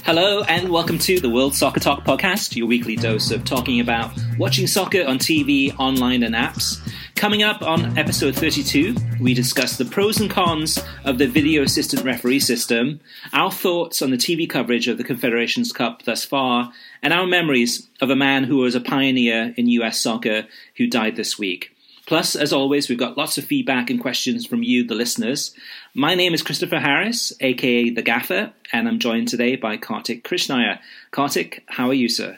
Hello and welcome to the World Soccer Talk podcast, your weekly dose of talking about watching soccer on TV, online and apps. Coming up on episode 32, we discuss the pros and cons of the video assistant referee system, our thoughts on the TV coverage of the Confederations Cup thus far, and our memories of a man who was a pioneer in US soccer who died this week. Plus, as always, we've got lots of feedback and questions from you, the listeners. My name is Christopher Harris, aka The Gaffer, and I'm joined today by Kartik Krishnaiyer. Kartik, how are you, sir?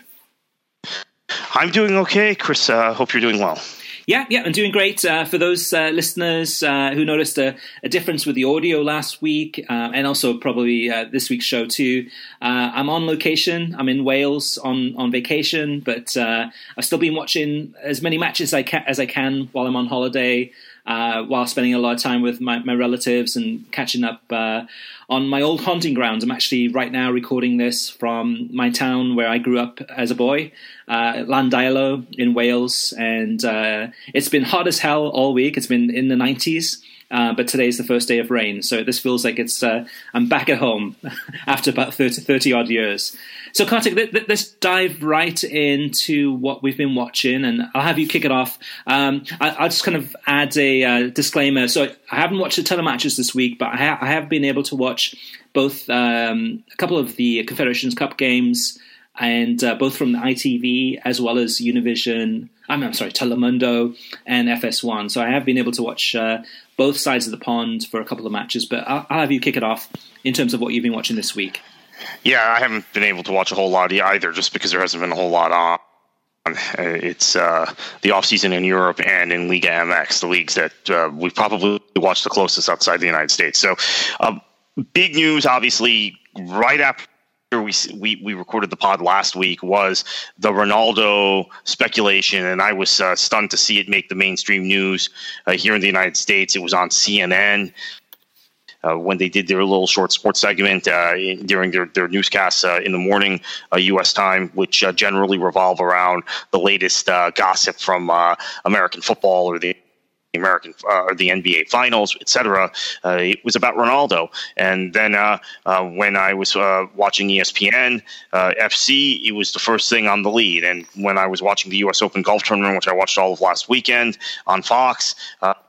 I'm doing okay, Chris. Hope you're doing well. Yeah, I'm doing great. For those listeners who noticed a difference with the audio last week, and also probably this week's show too, I'm on location. I'm in Wales on vacation, but I've still been watching as many matches as I can while I'm on holiday, while spending a lot of time with my relatives and catching up on my old haunting grounds. I'm actually right now recording this from my town where I grew up as a boy, Llandeilo in Wales, and it's been hot as hell all week. It's been in the 90s, but today's the first day of rain, so this feels like I'm back at home after about 30 odd years. So Kartik, let's dive right into what we've been watching, and I'll have you kick it off. I'll just kind of add a disclaimer. So I haven't watched a ton of matches this week, but I have been able to watch both a couple of the Confederations Cup games, and both from the ITV as well as Univision. I'm sorry, Telemundo and FS1. So I have been able to watch both sides of the pond for a couple of matches, but I'll have you kick it off in terms of what you've been watching this week. Yeah, I haven't been able to watch a whole lot either, just because there hasn't been a whole lot on. It's the off-season in Europe and in Liga MX, the leagues that we've probably watched the closest outside the United States. So big news, obviously, right after we recorded the pod last week was the Ronaldo speculation, and I was stunned to see it make the mainstream news here in the United States. It was on CNN. When they did their little short sports segment during their newscasts in the morning, U.S. time, which generally revolve around the latest gossip from American football or the American or the NBA Finals, etc. It was about Ronaldo, and then when I was watching ESPN FC, it was the first thing on the lead. And when I was watching the U.S. Open golf tournament, which I watched all of last weekend on Fox.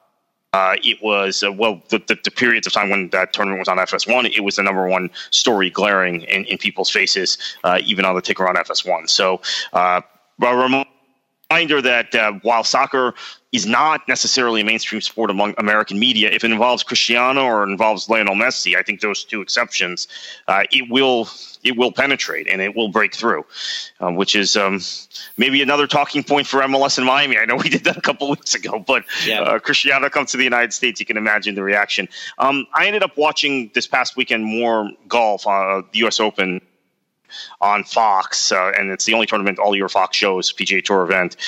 It was, the periods of time when that tournament was on FS1, it was the number one story glaring in people's faces, even on the ticker on FS1. So a reminder that while soccer is not necessarily a mainstream sport among American media, if it involves Cristiano or involves Lionel Messi, I think those two exceptions, it will penetrate and it will break through, which is maybe another talking point for MLS in Miami. I know we did that a couple weeks ago, but Cristiano comes to the United States, you can imagine the reaction. I ended up watching this past weekend more golf, the U.S. Open on Fox, and it's the only tournament all year Fox shows, PGA Tour event,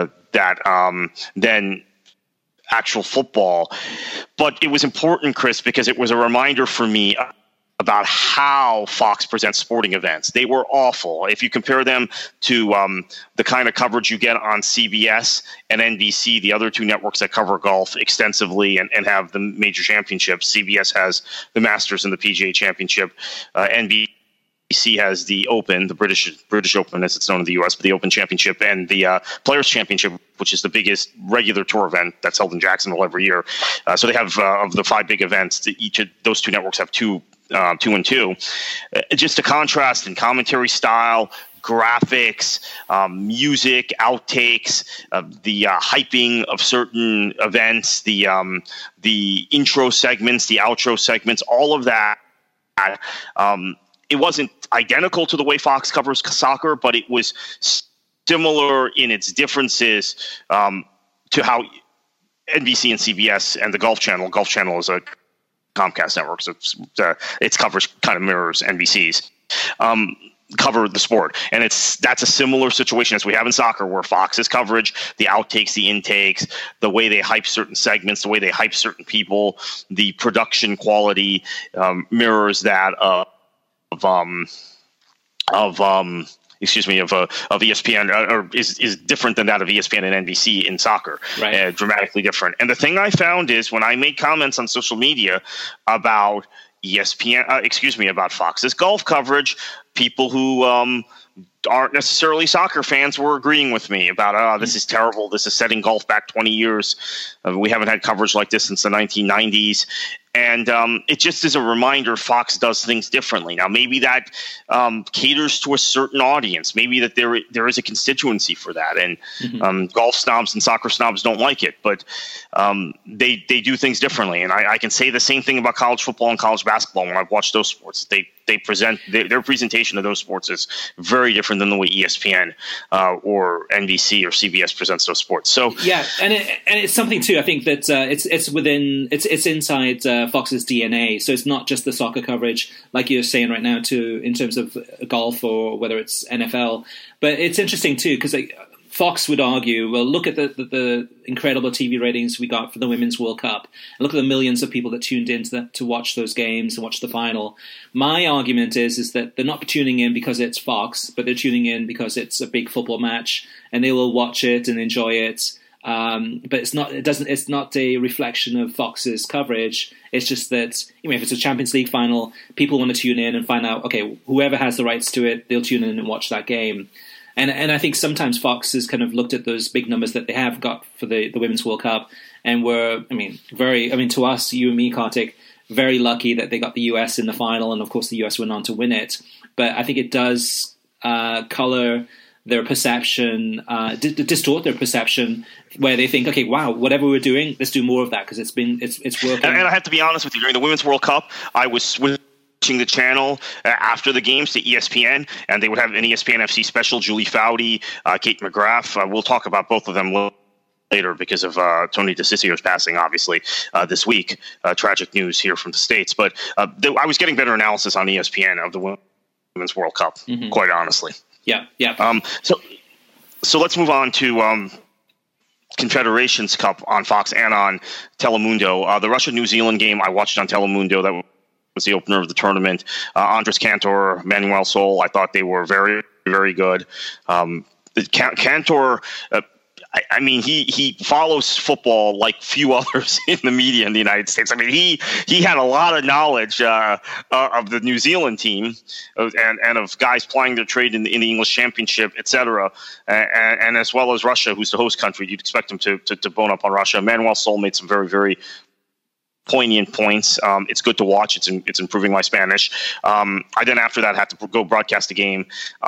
than actual football. But it was important, Chris, because it was a reminder for me about how Fox presents sporting events. They were awful. If you compare them to the kind of coverage you get on CBS and NBC, the other two networks that cover golf extensively and have the major championships, CBS has the Masters and the PGA Championship, NBC has the Open, the British Open as it's known in the U.S., but the Open Championship and the Players Championship, which is the biggest regular tour event that's held in Jacksonville every year. So they have of the five big events, each of those two networks have two and two. Just a contrast in commentary style, graphics, music, outtakes, the hyping of certain events, the intro segments, the outro segments, all of that. It wasn't identical to the way Fox covers soccer, but it was similar in its differences to how NBC and CBS and the Golf Channel is a Comcast network, so its coverage kind of mirrors NBC's, cover the sport. And that's a similar situation as we have in soccer, where Fox's coverage, the outtakes, the intakes, the way they hype certain segments, the way they hype certain people, the production quality mirrors that of ESPN, or is different than that of ESPN and NBC in soccer, right? Dramatically different. And the thing I found is when I made comments on social media about about Fox's golf coverage, people who aren't necessarily soccer fans were agreeing with me about, this is terrible. This is setting golf back 20 years. We haven't had coverage like this since the 1990s. And it just is a reminder Fox does things differently. Now, maybe that caters to a certain audience. Maybe that there is a constituency for that. And golf snobs and soccer snobs don't like it. But they do things differently. And I can say the same thing about college football and college basketball when I've watched those sports. They present their presentation of those sports is very different than the way ESPN or NBC or CBS presents those sports. So yeah, and it's something too. I think that it's inside Fox's DNA. So it's not just the soccer coverage, like you're saying right now, too, in terms of golf or whether it's NFL. But it's interesting too because Fox would argue, well, look at the incredible TV ratings we got for the Women's World Cup. And look at the millions of people that tuned in to watch those games and watch the final. My argument is that they're not tuning in because it's Fox, but they're tuning in because it's a big football match, and they will watch it and enjoy it. But it's not a reflection of Fox's coverage. It's just that if it's a Champions League final, people want to tune in and find out, okay, whoever has the rights to it, they'll tune in and watch that game. And I think sometimes Fox has kind of looked at those big numbers that they have got for the Women's World Cup, and to us, you and me, Kartik, very lucky that they got the US in the final, and of course the US went on to win it. But I think it does color their perception, distort their perception, where they think, okay, wow, whatever we're doing, let's do more of that because it's working. And I have to be honest with you, during the Women's World Cup, I was switching the channel after the games to ESPN, and they would have an ESPN FC special, Julie Foudy, Kate McGrath. We'll talk about both of them later because of Tony DeCiccio's passing, obviously, this week. Tragic news here from the States. But I was getting better analysis on ESPN of the Women's World Cup, quite honestly. Yeah. So let's move on to Confederations Cup on Fox and on Telemundo. The Russia-New Zealand game, I watched on Telemundo. That was the opener of the tournament. Andres Cantor, Manuel Sol, I thought they were very, very good. Cantor, he follows football like few others in the media in the United States. I mean, he had a lot of knowledge of the New Zealand team and of guys plying their trade in the English Championship, et cetera, and as well as Russia, who's the host country. You'd expect him to bone up on Russia. Manuel Sol made some very, very poignant points. It's good to watch. It's improving my Spanish. I then after that had to go broadcast the game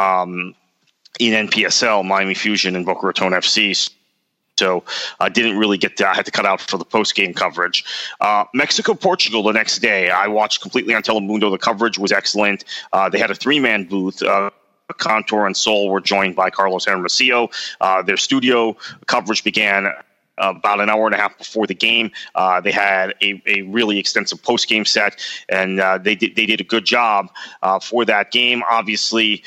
in NPSL, Miami Fusion and Boca Raton FC. So I didn't really I had to cut out for the post-game coverage. Mexico-Portugal the next day, I watched completely on Telemundo. The coverage was excellent. They had a three-man booth. Cantor and Sol were joined by Carlos Hermosillo. Their studio coverage began about an hour and a half before the game. They had a really extensive post-game set, and they did a good job for that game. Obviously,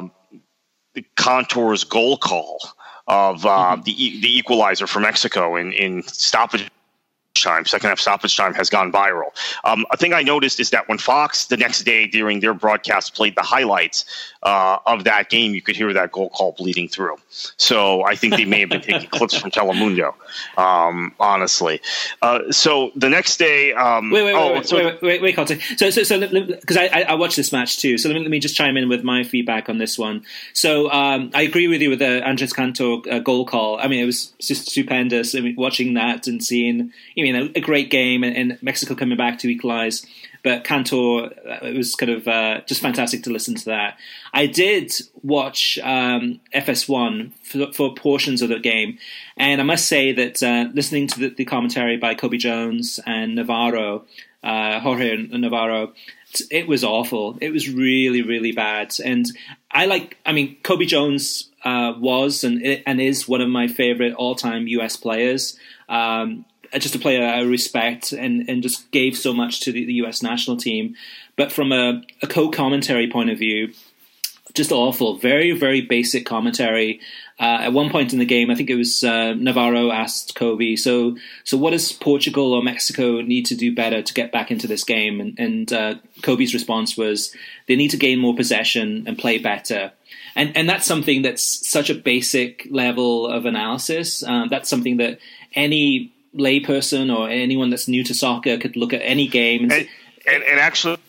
Cantor's goal call of the equalizer for Mexico in stoppage time, second half stoppage time, has gone viral. A thing I noticed is that when Fox the next day during their broadcast played the highlights of that game, you could hear that goal call bleeding through. So I think they may have been taking clips from Telemundo, honestly. So the next day, wait, Carter. So because I watched this match too. So let me just chime in with my feedback on this one. So I agree with you with the Andres Cantor goal call. I mean, it was just stupendous. I mean, watching that and seeing, a great game and Mexico coming back to equalize. But Cantor, it was kind of just fantastic to listen to that. I did watch FS1 for portions of the game, and I must say that listening to the commentary by Kobe Jones and Navarro, Jorge Navarro, it was awful. It was really, really bad. And Kobe Jones was and is one of my favorite all-time U.S. players. Just a player I respect and just gave so much to the U.S. national team. But from a co-commentary point of view, just awful. Very, very basic commentary. At one point in the game, I think it was Navarro asked Kobe, so what does Portugal or Mexico need to do better to get back into this game? And Kobe's response was, they need to gain more possession and play better. And that's something that's such a basic level of analysis. That's something that any layperson or anyone that's new to soccer could look at any game and actually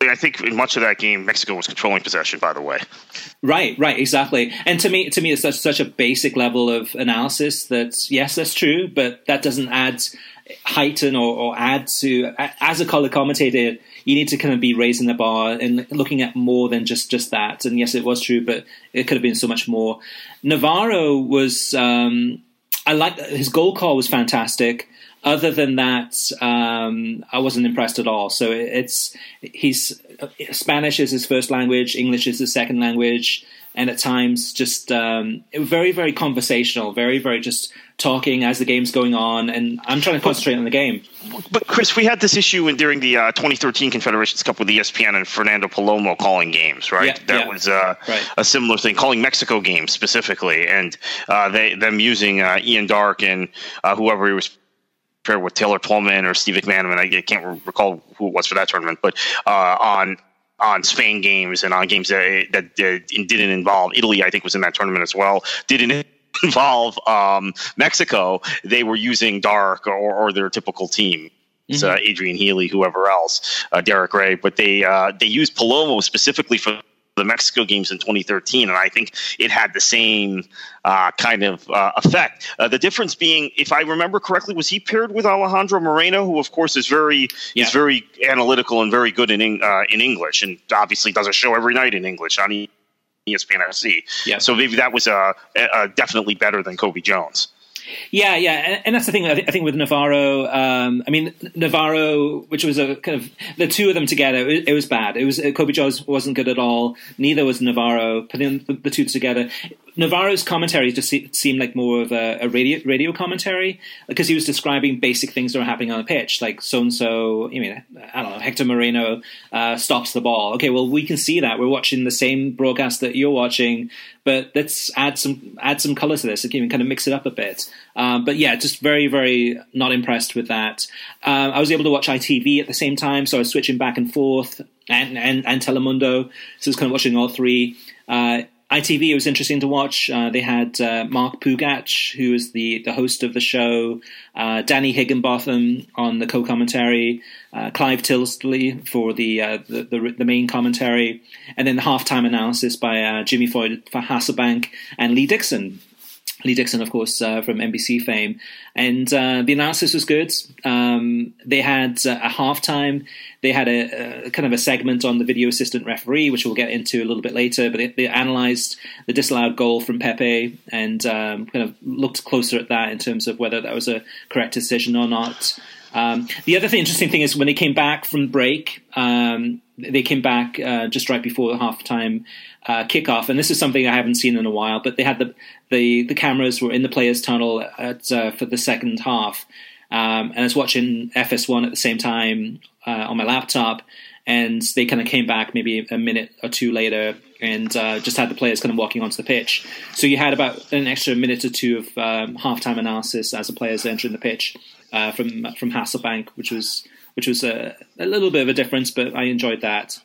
I think in much of that game, Mexico was controlling possession, by the way. Right, exactly. And to me, it's such a basic level of analysis that, yes, that's true, but that doesn't heighten or add to, as a color commentator, you need to kind of be raising the bar and looking at more than just that. And yes, it was true, but it could have been so much more. Navarro was, I like his goal call was fantastic. Other than that, I wasn't impressed at all. So Spanish is his first language, English is his second language, and at times just very, very conversational, very, very just talking as the game's going on, and I'm trying to concentrate on the game. But Chris, we had this issue during the 2013 Confederations Cup with ESPN and Fernando Palomo calling games, right? That was a similar thing, calling Mexico games specifically, and them using Ian Darke and whoever he was paired with, Taylor Twellman or Steve McManaman. I can't recall who it was for that tournament, but on Spain games and on games that didn't involve Italy, I think was in that tournament as well, didn't involve Mexico, they were using Darke or their typical team. Adrian Healy, whoever else, Derek Ray, but they used Palomo specifically for the Mexico games in 2013, and I think it had the same kind of effect. The difference being, if I remember correctly, was he paired with Alejandro Moreno, who of course is very analytical and very good in English, and obviously does a show every night in English on ESPN FC. Yeah. So maybe that was definitely better than Kobe Jones. Yeah, and that's the thing. I think with Navarro, Navarro, which was a kind of the two of them together, it was bad. It was Kobe Jones wasn't good at all. Neither was Navarro. Putting the two together, Navarro's commentary just seemed like more of a radio commentary, because he was describing basic things that were happening on the pitch, like so and so. I don't know, Hector Moreno stops the ball. Okay, well, we can see that. We're watching the same broadcast that you're watching, but let's add some color to this. Kind of mix it up a bit. But yeah, just very, very not impressed with that. I was able to watch ITV at the same time, so I was switching back and forth, and Telemundo, so I was kind of watching all three. ITV, it was interesting to watch. They had Mark Pugach, who is the host of the show, Danny Higginbotham on the co-commentary, Clive Tilsley for the main commentary, and then the halftime analysis by Jimmy Floyd for Hasselbank and Lee Dixon. Lee Dixon, of course, from NBC fame. And the analysis was good. They had a halftime. They had a kind of a segment on the video assistant referee, which we'll get into a little bit later. But they analysed the disallowed goal from Pepe and kind of looked closer at that in terms of whether that was a correct decision or not. The other interesting thing is when they came back from break, they came back just right before the halftime kickoff, and this is something I haven't seen in a while. But they had the cameras were in the players' tunnel for the second half, and I was watching FS1 at the same time on my laptop, and they kind of came back maybe a minute or two later, and just had the players kind of walking onto the pitch. So you had about an extra minute or two of halftime analysis as the players entering the pitch from Hasselbank, which was a little bit of a difference, but I enjoyed that.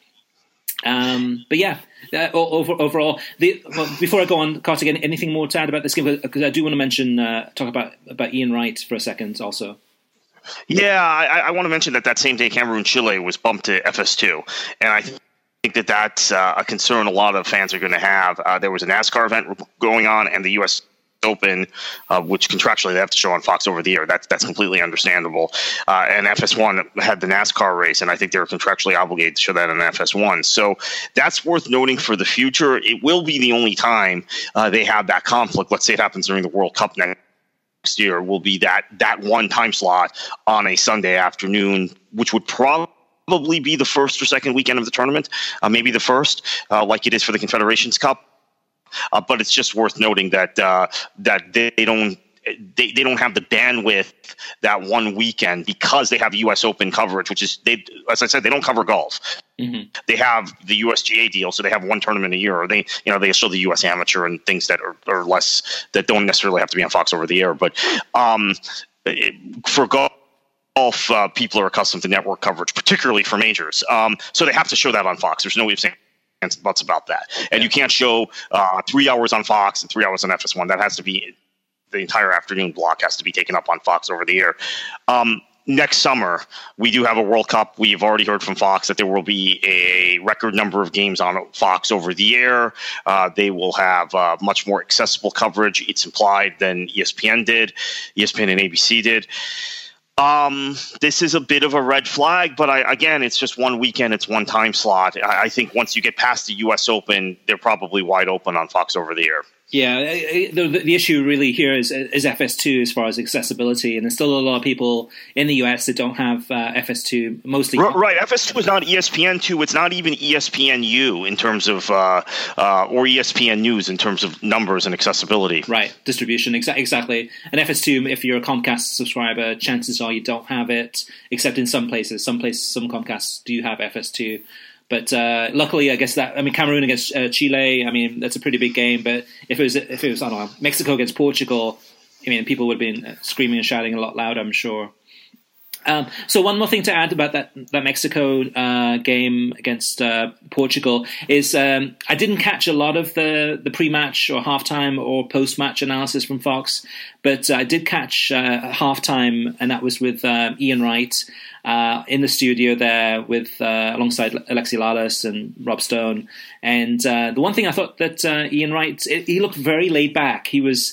But yeah, overall, before I go on, Kartik, anything more to add about this game? Because I do want to talk about Ian Wright for a second also. Yeah, I want to mention that same day Cameroon-Chile was bumped to FS2, and I think that's a concern a lot of fans are going to have. There was a NASCAR event going on, and the U.S. Open, which contractually they have to show on Fox over the air. That's completely understandable. And FS1 had the NASCAR race, and I think they were contractually obligated to show that on FS1. So that's worth noting for the future. It will be the only time they have that conflict. Let's say it happens during the World Cup next year. Will be that one time slot on a Sunday afternoon, which would probably be the first or second weekend of the tournament, maybe the first, like it is for the Confederations Cup. But it's just worth noting that they don't have the bandwidth that one weekend because they have U.S. Open coverage, which is as I said, they don't cover golf. Mm-hmm. They have the USGA deal, so they have one tournament a year. Or they show the U.S. Amateur and things that are less, that don't necessarily have to be on Fox over the air. But for golf, people are accustomed to network coverage, particularly for majors. So they have to show that on Fox. There's no way of saying and buts about that. And you can't show 3 hours on Fox and 3 hours on FS1. That has to be, the entire afternoon block has to be taken up on Fox over the air. next summer, we do have a World Cup. We've already heard from Fox that there will be a record number of games on Fox over the air. They will have much more accessible coverage, it's implied, than ESPN did, ESPN and ABC did. This is a bit of a red flag, but again, it's just one weekend. It's one time slot. I think once you get past the U.S. Open, they're probably wide open on Fox over the air. Yeah, the issue really here is FS2 as far as accessibility, and there's still a lot of people in the US that don't have FS2. Mostly, right. FS2 is not ESPN2. It's not even ESPNU in terms of or ESPN News in terms of numbers and accessibility. Right, distribution exactly. And FS2, if you're a Comcast subscriber, chances are you don't have it, except in some places. Some Comcasts do have FS2. But luckily, I guess Cameroon against Chile, that's a pretty big game. But if it was, I don't know, Mexico against Portugal, people would have been screaming and shouting a lot louder, I'm sure. So one more thing to add about that Mexico game against Portugal is I didn't catch a lot of the pre-match or halftime or post-match analysis from Fox, but I did catch halftime, and that was with Ian Wright in the studio there with alongside Alexi Lalas and Rob Stone. And the one thing I thought that Ian Wright, he looked very laid back. He was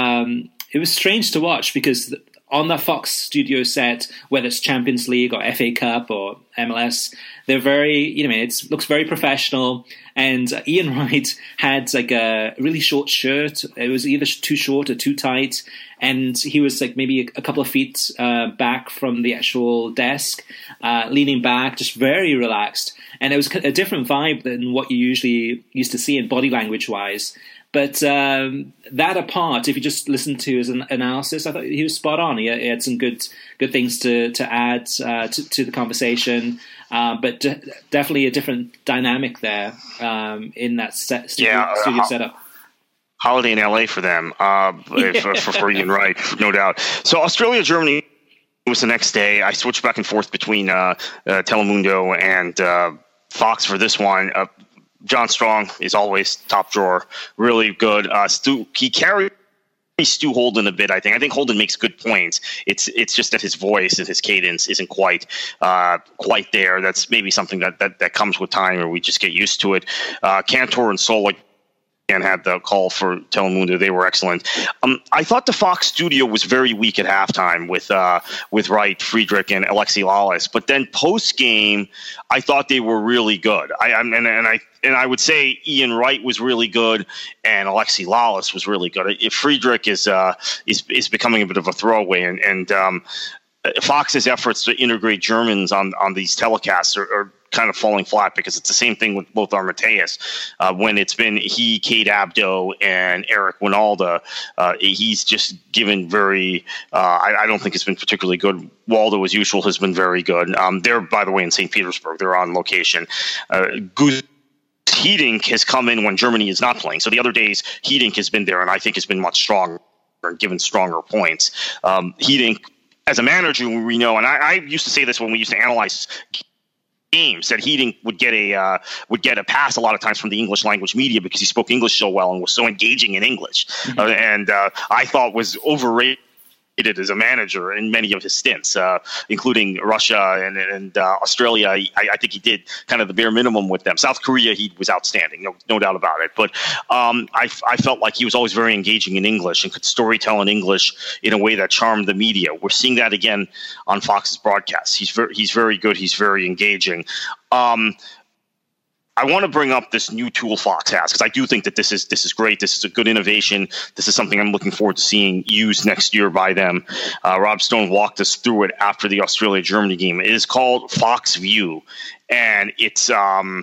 it was strange to watch because on the Fox studio set, whether it's Champions League or FA Cup or MLS, they're very, it looks very professional. And Ian Wright had like a really short shirt. It was either too short or too tight. And he was like maybe a couple of feet back from the actual desk, leaning back, just very relaxed. And it was a different vibe than what you usually used to see in body language wise. But that apart, if you just listen to his analysis, I thought he was spot on. He had some good things to add to the conversation, but definitely a different dynamic there in that studio setup. Holiday in LA for them, for Ian Wright, no doubt. So Australia, Germany was the next day. I switched back and forth between Telemundo and Fox for this one. John Strong is always top drawer, really good. He carries Stu Holden a bit, I think. I think Holden makes good points. It's just that his voice and his cadence isn't quite there. That's maybe something that comes with time, or we just get used to it. Cantor and Solik and had the call for Telemundo. They were excellent. I thought the Fox studio was very weak at halftime with Wright, Friedrich, and Alexi Lalas. But then post game, I thought they were really good. I would say Ian Wright was really good, and Alexi Lalas was really good. If Friedrich is becoming a bit of a throwaway, and Fox's efforts to integrate Germans on these telecasts are kind of falling flat, because it's the same thing with both Armateus. When it's been he, Kate Abdo, and Eric Winalda, he's just given very I don't think it's been particularly good. Waldo, as usual, has been very good. They're, by the way, in St. Petersburg. They're on location. Gus Hiddink has come in when Germany is not playing. So the other days, Hiddink has been there, and I think has been much stronger and given stronger points. Hiddink, as a manager, we know, and I used to say this when we used to analyze games, that Hiddink would get a pass a lot of times from the English language media because he spoke English so well and was so engaging in English, and I thought was overrated as a manager in many of his stints, including Russia and Australia. I think he did kind of the bare minimum with them. South Korea, he was outstanding, no doubt about it. But I felt like he was always very engaging in English and could storytell in English in a way that charmed the media. We're seeing that again on Fox's broadcasts. He's very good. He's very engaging. I want to bring up this new tool Fox has, because I do think that this is great. This is a good innovation. This is something I'm looking forward to seeing used next year by them. Rob Stone walked us through it after the Australia-Germany game. It is called Fox View, and it's a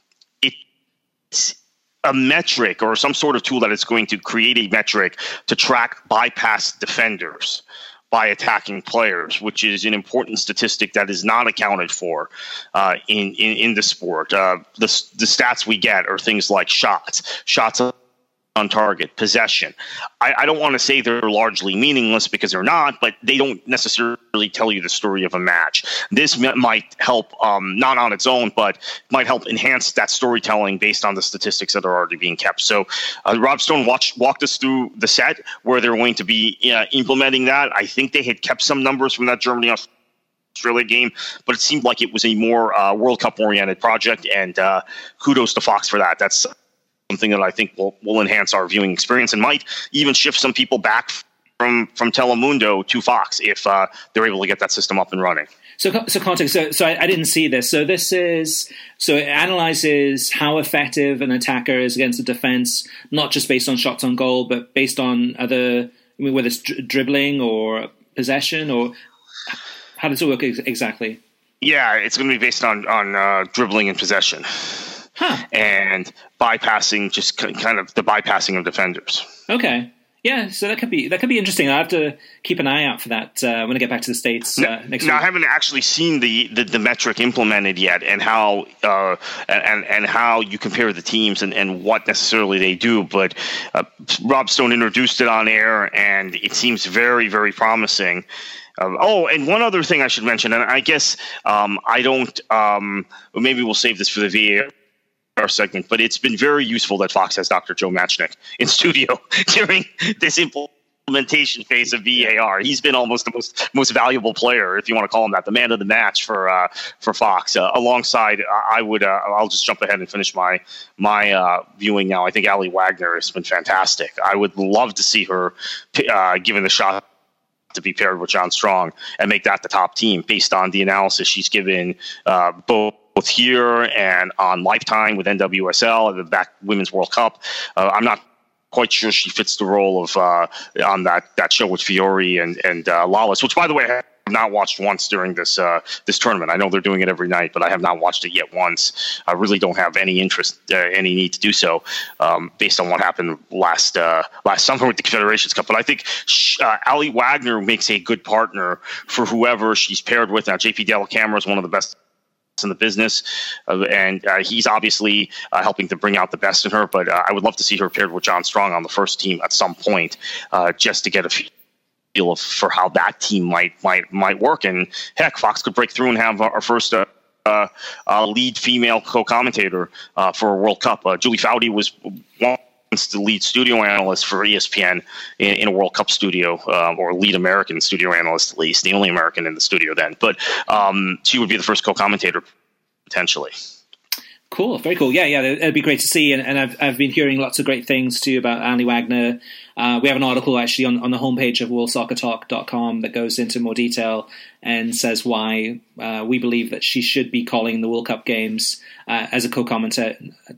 metric or some sort of tool that is going to create a metric to track bypass defenders by attacking players, which is an important statistic that is not accounted for in the sport. The stats we get are things like shots on target, possession. I don't want to say they're largely meaningless, because they're not, but they don't necessarily tell you the story of a match. This might help, not on its own, but might help enhance that storytelling based on the statistics that are already being kept. So Rob Stone walked us through the set where they're going to be implementing that. I think they had kept some numbers from that Germany Australia game, but it seemed like it was a more World Cup oriented project, and kudos to Fox for that. That's something that I think will enhance our viewing experience and might even shift some people back from Telemundo to Fox if they're able to get that system up and running. So context. So I didn't see this. So it analyzes how effective an attacker is against a defense, not just based on shots on goal, but based on other, whether it's dribbling or possession, or how does it work exactly? Yeah, it's going to be based on dribbling and possession, and bypassing, just kind of the bypassing of defenders. Okay. Yeah, so that could be interesting. I have to keep an eye out for that when I get back to the States next week. Now, I haven't actually seen the metric implemented yet, and how and how you compare the teams and what necessarily they do. But Rob Stone introduced it on air, and it seems very, very promising. And one other thing I should mention, and I guess I don't. Maybe we'll save this for the VAR segment, but it's been very useful that Fox has Dr. Joe Matchnick in studio during this implementation phase of VAR. He's been almost the most valuable player, if you want to call him that, the man of the match for Fox. Alongside, I'll just jump ahead and finish my viewing now. I think Ali Wagner has been fantastic. I would love to see her given the shot to be paired with John Strong and make that the top team based on the analysis she's given both here and on Lifetime with NWSL and the back Women's World Cup. I'm not quite sure she fits the role of on that show with Fiore and Lawless, which, by the way, I have not watched once during this tournament. I know they're doing it every night, but I have not watched it yet once. I really don't have any interest, any need to do so, based on what happened last summer with the Confederations Cup. But I think Ali Wagner makes a good partner for whoever she's paired with. Now, JP Dellacamera is one of the best in the business, and he's obviously helping to bring out the best in her, but I would love to see her paired with John Strong on the first team at some point, just to get a feel for how that team might work. And heck, Fox could break through and have our first lead female co-commentator for a World Cup. Julie Foudy was once the lead studio analyst for ESPN in a World Cup studio, or lead American studio analyst, at least, the only American in the studio then. But she would be the first co-commentator, potentially. Cool, very cool. Yeah, it'd be great to see. And I've been hearing lots of great things too about Ali Wagner. We have an article actually on the homepage of worldsoccertalk.com that goes into more detail and says why we believe that she should be calling the World Cup games as a co-commentator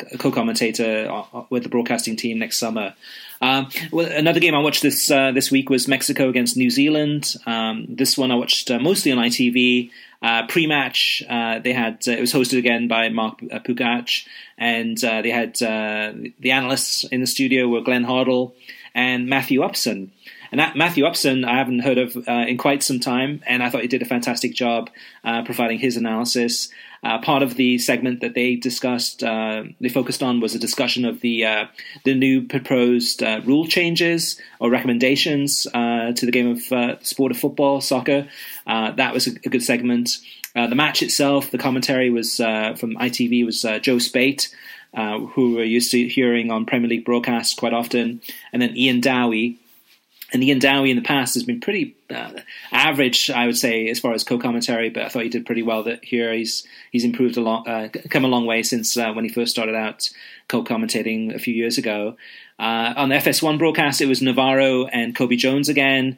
with the broadcasting team next summer. Another game I watched this week was Mexico against New Zealand. This one I watched mostly on ITV. Pre-match, they had it was hosted again by Mark Pugac, and they had the analysts in the studio were Glenn Hoddle and Matthew Upson. And that Matthew Upson I haven't heard of in quite some time, and I thought he did a fantastic job providing his analysis. Part of the segment that they discussed, they focused on, was a discussion of the new proposed rule changes or recommendations to the game of sport of football, soccer. That was a good segment. The match itself, the commentary was from ITV was Joe Spate, who we're used to hearing on Premier League broadcasts quite often, and then Ian Dowie. And Ian Dowie in the past has been pretty average, I would say, as far as co-commentary, but I thought he did pretty well here. He's improved a lot, come a long way since when he first started out co-commentating a few years ago. On the FS1 broadcast, it was Navarro and Kobe Jones again.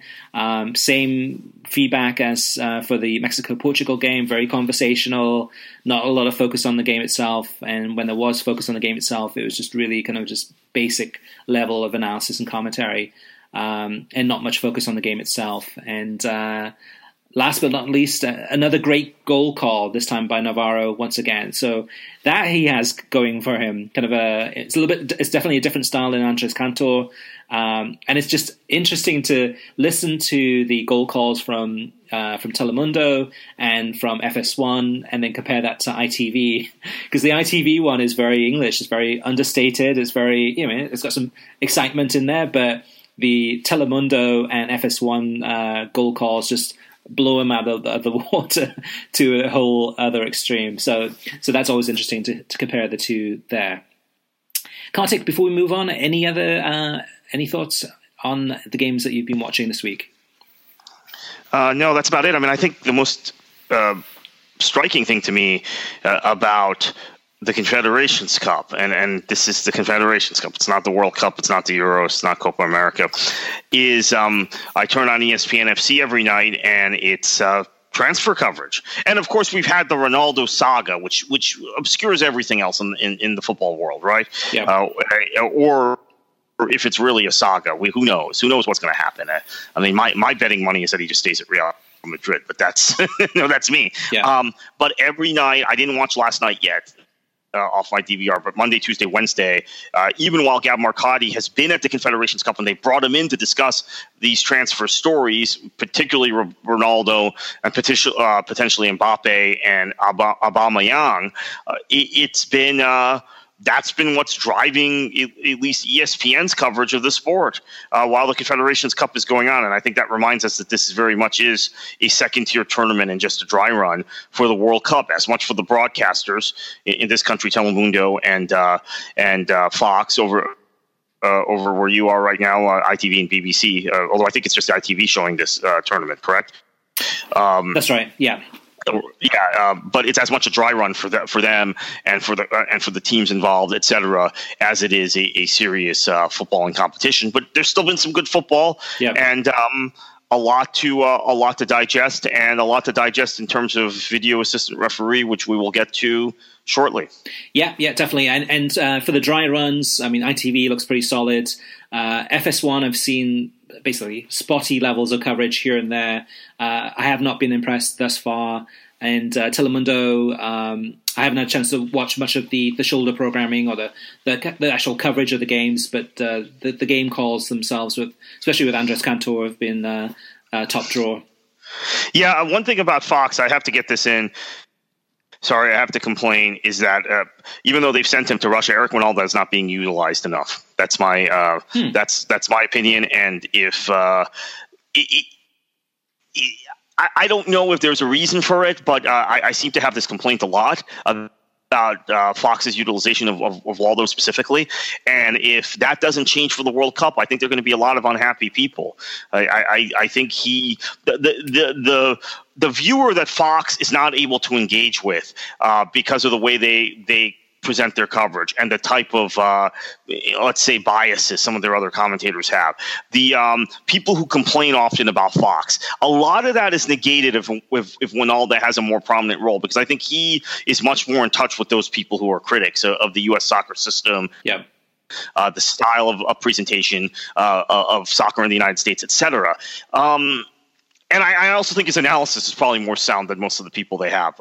Same feedback as for the Mexico-Portugal game, very conversational, not a lot of focus on the game itself. And when there was focus on the game itself, it was just really kind of just basic level of analysis and commentary. And not much focus on the game itself. And last but not least, another great goal call, this time by Navarro once again. So that he has going for him. It's definitely a different style than Andres Cantor. And it's just interesting to listen to the goal calls from Telemundo and from FS1, and then compare that to ITV, because the ITV one is very English, it's very understated, it's very, it's got some excitement in there, but the Telemundo and FS1 goal calls just blow him out of the water to a whole other extreme. So that's always interesting to compare the two there. Kartik, before we move on, any thoughts on the games that you've been watching this week? No, that's about it. I mean, I think the most striking thing to me about the Confederations Cup, and this is the Confederations Cup. It's not the World Cup. It's not the Euros. It's not Copa America. Is I turn on ESPN FC every night, and it's transfer coverage. And of course, we've had the Ronaldo saga, which obscures everything else in the football world, right? Yeah. Or if it's really a saga, who knows? Who knows what's going to happen? I mean, my betting money is that he just stays at Real Madrid, but that's that's me. Yeah. But every night, I didn't watch last night yet. Off my DVR, but Monday, Tuesday, Wednesday, even while Gab Marcotti has been at the Confederations Cup and they brought him in to discuss these transfer stories, particularly Ronaldo and potentially Mbappe and Aubameyang, it's been that's been what's driving at least ESPN's coverage of the sport while the Confederations Cup is going on. And I think that reminds us that this very much is a second-tier tournament and just a dry run for the World Cup, as much for the broadcasters in this country, Telemundo and Fox over where you are right now, ITV and BBC, although I think it's just ITV showing this tournament, correct? That's right, yeah. Yeah, but it's as much a dry run for them and for the teams involved, et cetera, as it is a serious footballing competition. But there's still been some good football, and a lot to digest, and a lot to digest in terms of video assistant referee, which we will get to shortly. Yeah, definitely. And for the dry runs, I mean, ITV looks pretty solid. FS1, I've seen basically spotty levels of coverage here and there. I have not been impressed thus far. And Telemundo, I haven't had a chance to watch much of the shoulder programming or the actual coverage of the games, but the game calls themselves, especially with Andres Cantor, have been top drawer. Yeah, one thing about Fox, I have to get this in. Sorry, I have to complain, is that even though they've sent him to Russia, Eric Wynalda is not being utilized enough. That's my that's my opinion. And if I don't know if there's a reason for it, but I seem to have this complaint a lot about Fox's utilization of Waldo specifically. And if that doesn't change for the World Cup, I think there are going to be a lot of unhappy people. I think the viewer that Fox is not able to engage with because of the way they present their coverage and the type of, let's say, biases some of their other commentators have. The people who complain often about Fox, a lot of that is negated if Wynalda has a more prominent role, because I think he is much more in touch with those people who are critics of the U.S. soccer system. Yeah. The style of presentation of soccer in the United States, et cetera. And I also think his analysis is probably more sound than most of the people they have.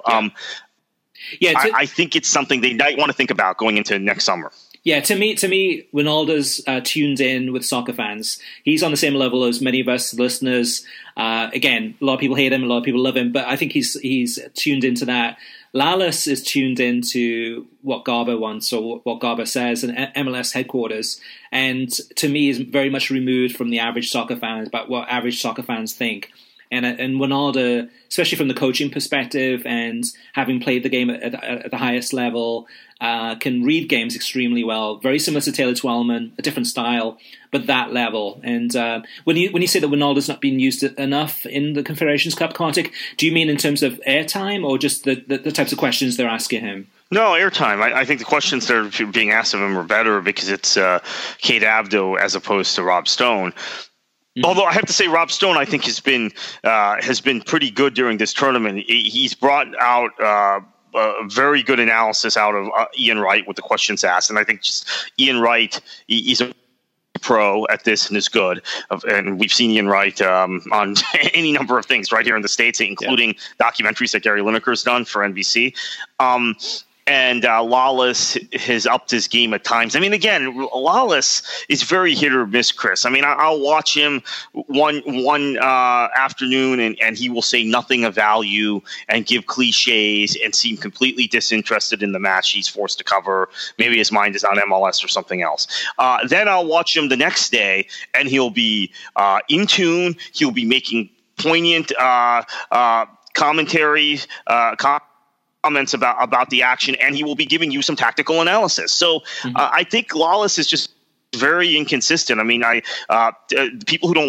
I think it's something they might want to think about going into next summer. Yeah, to me, Wynalda's tuned in with soccer fans. He's on the same level as many of us listeners. Again, a lot of people hate him, a lot of people love him, but I think he's tuned into that. Lallis is tuned into what Garber wants or what Garber says, and MLS headquarters. And to me, is very much removed from the average soccer fan about what average soccer fans think. And Wynalda, especially from the coaching perspective and having played the game at the highest level, can read games extremely well. Very similar to Taylor Twellman, a different style, but that level. And when you say that Wynalda's not being used enough in the Confederations Cup, Kartik, do you mean in terms of airtime or just the types of questions they're asking him? No, airtime. I think the questions that are being asked of him are better because it's Kate Abdo as opposed to Rob Stone. Although I have to say, Rob Stone, I think has been pretty good during this tournament. He's brought out very good analysis out of Ian Wright with the questions asked, and I think just Ian Wright, he's a pro at this and is good. And we've seen Ian Wright on any number of things right here in the States, including documentaries that Gary Lineker's done for NBC. And Lallis has upped his game at times. I mean, again, Lallis is very hit or miss, Chris. I mean, I'll watch him one afternoon and he will say nothing of value and give cliches and seem completely disinterested in the match he's forced to cover. Maybe his mind is on MLS or something else. Then I'll watch him the next day and he'll be in tune. He'll be making poignant commentaries, comments about the action, and he will be giving you some tactical analysis. So I think Lallis is just very inconsistent. I mean, people who don't like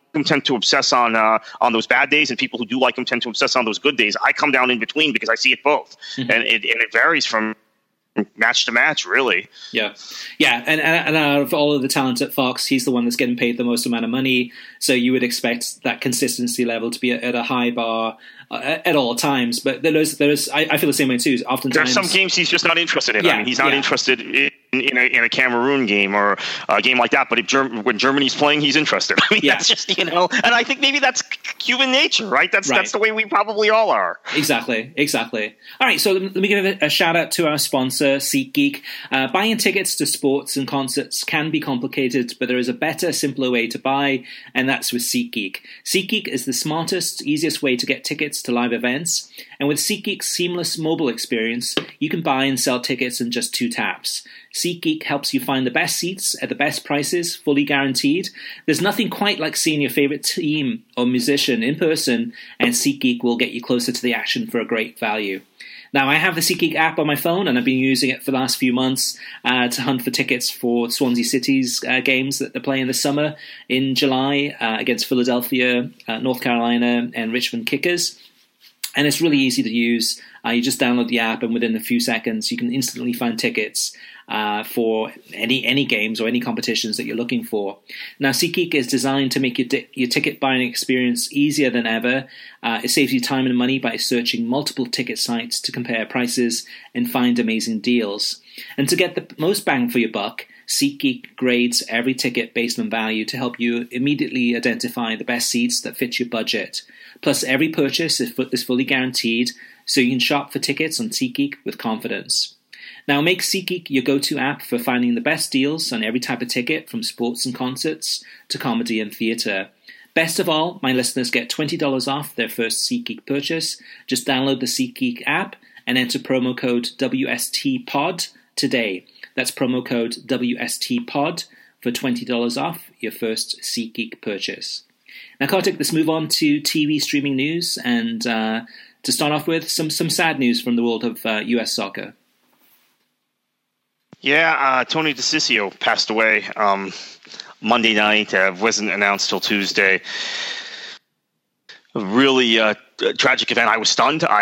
him tend to obsess on those bad days, and people who do like him tend to obsess on those good days. I come down in between because I see it both, and it varies from match to match, really. Yeah. And out of all of the talent at Fox, he's the one that's getting paid the most amount of money. So you would expect that consistency level to be at a high bar at all times. But I feel the same way too. Oftentimes, there's some games he's just not interested in. Yeah, I mean, he's not interested in a Cameroon game or a game like that. But when Germany's playing, he's interested. I mean, that's just, and I think maybe that's human nature, right? That's the way we probably all are. Exactly. All right, so let me give a shout out to our sponsor, SeatGeek. Buying tickets to sports and concerts can be complicated, but there is a better, simpler way to buy, and that's with SeatGeek. SeatGeek is the smartest, easiest way to get tickets to live events, and with SeatGeek's seamless mobile experience, you can buy and sell tickets in just 2 taps. SeatGeek helps you find the best seats at the best prices, fully guaranteed. There's nothing quite like seeing your favorite team or musician in person, and SeatGeek will get you closer to the action for a great value. Now, I have the SeatGeek app on my phone, and I've been using it for the last few months to hunt for tickets for Swansea City's games that they're playing this summer in July against Philadelphia, North Carolina, and Richmond Kickers. And it's really easy to use. You just download the app, and within a few seconds, you can instantly find tickets for any games or any competitions that you're looking for. Now, SeatGeek is designed to make your ticket buying experience easier than ever. It saves you time and money by searching multiple ticket sites to compare prices and find amazing deals. And to get the most bang for your buck, SeatGeek grades every ticket based on value to help you immediately identify the best seats that fit your budget. Plus, every purchase is fully guaranteed, so you can shop for tickets on SeatGeek with confidence. Now, make SeatGeek your go-to app for finding the best deals on every type of ticket, from sports and concerts to comedy and theatre. Best of all, my listeners get $20 off their first SeatGeek purchase. Just download the SeatGeek app and enter promo code WSTPod today. That's promo code WSTPod for $20 off your first SeatGeek purchase. Now, Kartik, let's move on to TV streaming news, and to start off with, some sad news from the world of U.S. soccer. Yeah, Tony DeCiccio passed away Monday night. Wasn't announced till Tuesday. A really tragic event. I was stunned. When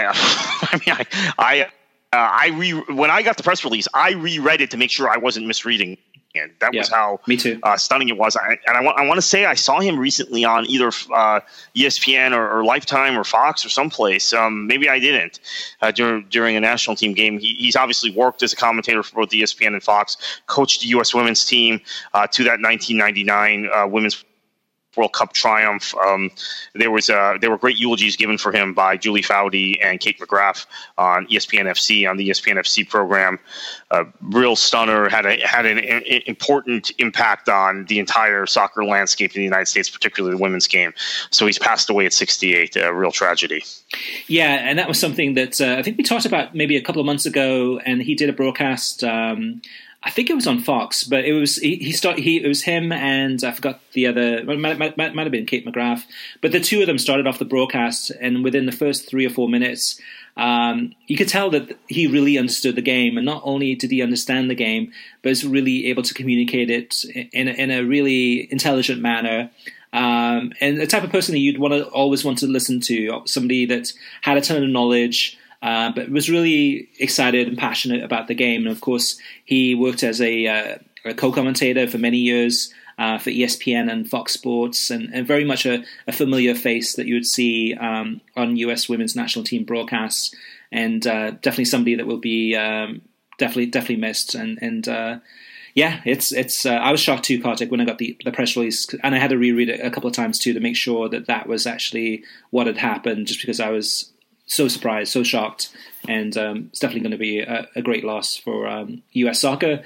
I got the press release, I reread it to make sure I wasn't misreading. And that was how stunning it was. I want to say I saw him recently on either ESPN or Lifetime or Fox or someplace. Maybe I didn't during a national team game. He's obviously worked as a commentator for both ESPN and Fox, coached the U.S. women's team to that 1999 Women's World Cup triumph. There were great eulogies given for him by Julie Foudy and Kate McGrath on ESPN FC, on the ESPN FC program. Real stunner, had an important impact on the entire soccer landscape in the United States, particularly the women's game. So he's passed away at 68. A real tragedy. Yeah, and that was something that I think we talked about maybe a couple of months ago, and he did a broadcast. I think it was on Fox, but it was it was him and I forgot the other. Well, might have been Kate McGrath, but the two of them started off the broadcast, and within the first 3 or 4 minutes, you could tell that he really understood the game, and not only did he understand the game, but was really able to communicate it in a really intelligent manner. And the type of person that you'd always want to listen to, somebody that had a ton of knowledge. But was really excited and passionate about the game. And of course, he worked as a co-commentator for many years for ESPN and Fox Sports, and very much a familiar face that you would see on U.S. women's national team broadcasts, and definitely somebody that will be definitely missed. And it's. I was shocked too, Kartik, when I got the press release, and I had to reread it a couple of times too to make sure that was actually what had happened, just because I was so surprised, so shocked, and it's definitely going to be a great loss for U.S. soccer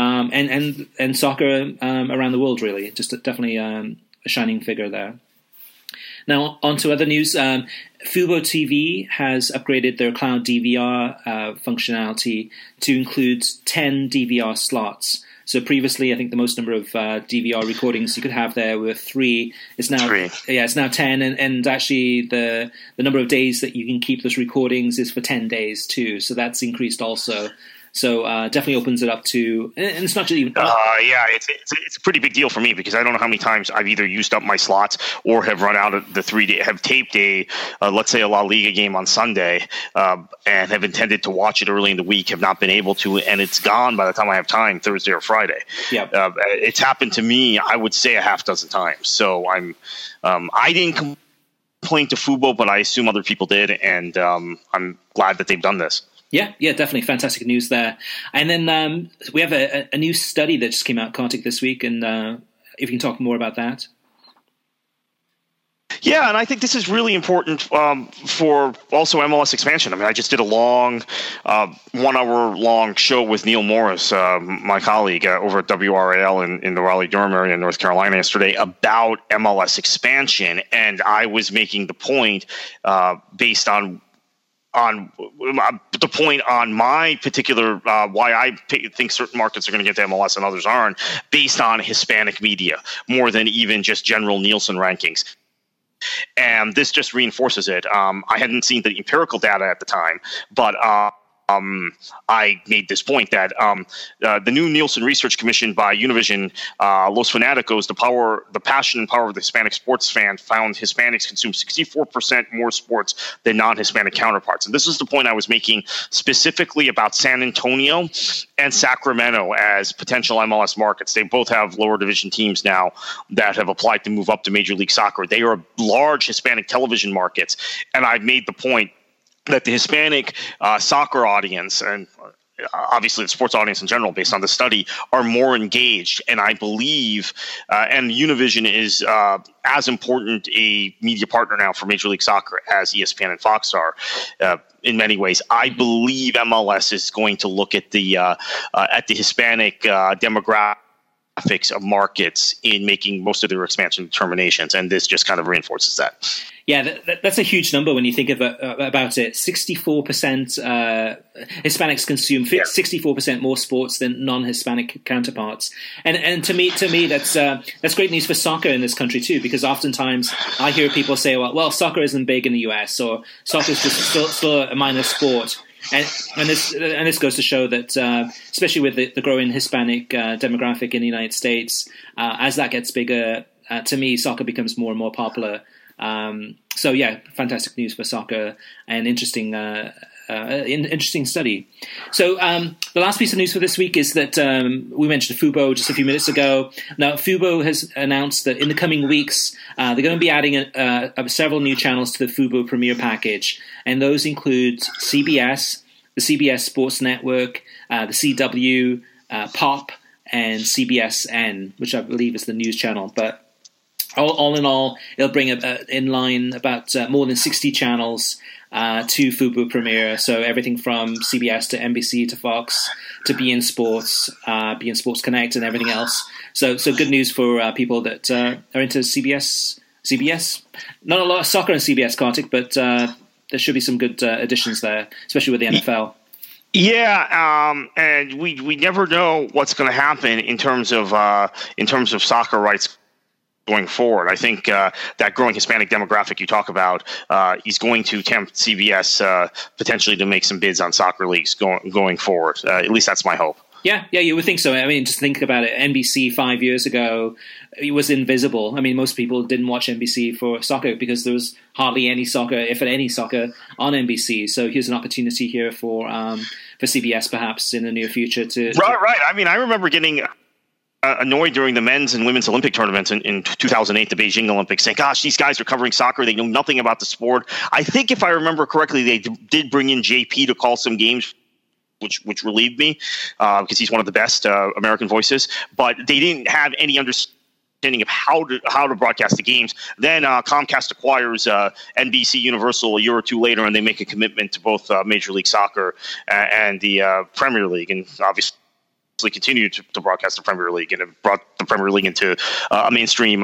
and soccer around the world, really. Just definitely a shining figure there. Now, on to other news. Fubo TV has upgraded their cloud DVR functionality to include 10 DVR slots. So previously, I think the most number of DVR recordings you could have there were 3. It's now 3. Yeah, it's now 10, and actually the number of days that you can keep those recordings is for 10 days too. So that's increased also. So definitely opens it up to, and it's not just even. It's a pretty big deal for me because I don't know how many times I've either used up my slots or have run out of the 3 day, have taped let's say a La Liga game on Sunday, and have intended to watch it early in the week, have not been able to, and it's gone by the time I have time Thursday or Friday. Yeah, it's happened to me, I would say, a half dozen times. So I didn't complain to Fubo, but I assume other people did, and I'm glad that they've done this. Yeah, definitely fantastic news there. And then we have a new study that just came out, Kartik, this week, and if you can talk more about that. Yeah, and I think this is really important for also MLS expansion. I mean, I just did a long 1 hour long show with Neil Morris, my colleague over at WRAL in the Raleigh-Durham area in North Carolina yesterday about MLS expansion. And I was making the point based on the point on my particular why I think certain markets are going to get to MLS and others aren't, based on Hispanic media more than even just general Nielsen rankings. And this just reinforces it. I hadn't seen the empirical data at the time, but I made this point that the new Nielsen Research Commission by Univision, Los Fanaticos, the passion and power of the Hispanic sports fan, found Hispanics consume 64% more sports than non-Hispanic counterparts. And this is the point I was making specifically about San Antonio and Sacramento as potential MLS markets. They both have lower division teams now that have applied to move up to Major League Soccer. They are large Hispanic television markets. And I made the point that the Hispanic soccer audience and obviously the sports audience in general, based on the study, are more engaged. And I believe, and Univision is as important a media partner now for Major League Soccer as ESPN and Fox are in many ways. I believe MLS is going to look at the Hispanic demographics of markets in making most of their expansion determinations, and this just kind of reinforces that. Yeah, that's a huge number when you think about it. 64% Hispanics consume 64% more sports than non-Hispanic counterparts, and to me that's great news for soccer in this country too, because oftentimes I hear people say, well, soccer isn't big in the US, or soccer is just still a minor sport. And this goes to show that, especially with the growing Hispanic demographic in the United States, as that gets bigger, to me, soccer becomes more and more popular. So yeah, fantastic news for soccer, and interesting study. So the last piece of news for this week is that we mentioned Fubo just a few minutes ago. Now, Fubo has announced that in the coming weeks, they're going to be adding several new channels to the Fubo Premier package, and those include CBS, the CBS Sports Network, the CW, Pop, and CBSN, which I believe is the news channel. But all in all, it'll bring in line about more than 60 channels to Fubo Premier. So everything from CBS to NBC to Fox to beIN Sports, beIN Sports Connect, and everything else. So good news for people that are into CBS. Not a lot of soccer on CBS, Kartik, but there should be some good additions there, especially with the NFL. Yeah, and we never know what's going to happen in terms of soccer rights going forward. I think that growing Hispanic demographic you talk about is going to tempt CBS potentially to make some bids on soccer leagues going forward. At least that's my hope. Yeah, you would think so. I mean, just think about it. NBC 5 years ago, it was invisible. I mean, most people didn't watch NBC for soccer because there was hardly any soccer, if any soccer, on NBC. So here's an opportunity here for CBS perhaps in the near future to... Right. I mean, I remember getting annoyed during the men's and women's Olympic tournaments in 2008, the Beijing Olympics, saying, gosh, these guys are covering soccer. They know nothing about the sport. I think if I remember correctly, they did bring in JP to call some games, which relieved me because he's one of the best American voices. But they didn't have any understanding of how to broadcast the games. Then Comcast acquires NBC Universal a year or two later, and they make a commitment to both Major League Soccer and the Premier League, and obviously continued to broadcast the Premier League, and it brought the Premier League into a mainstream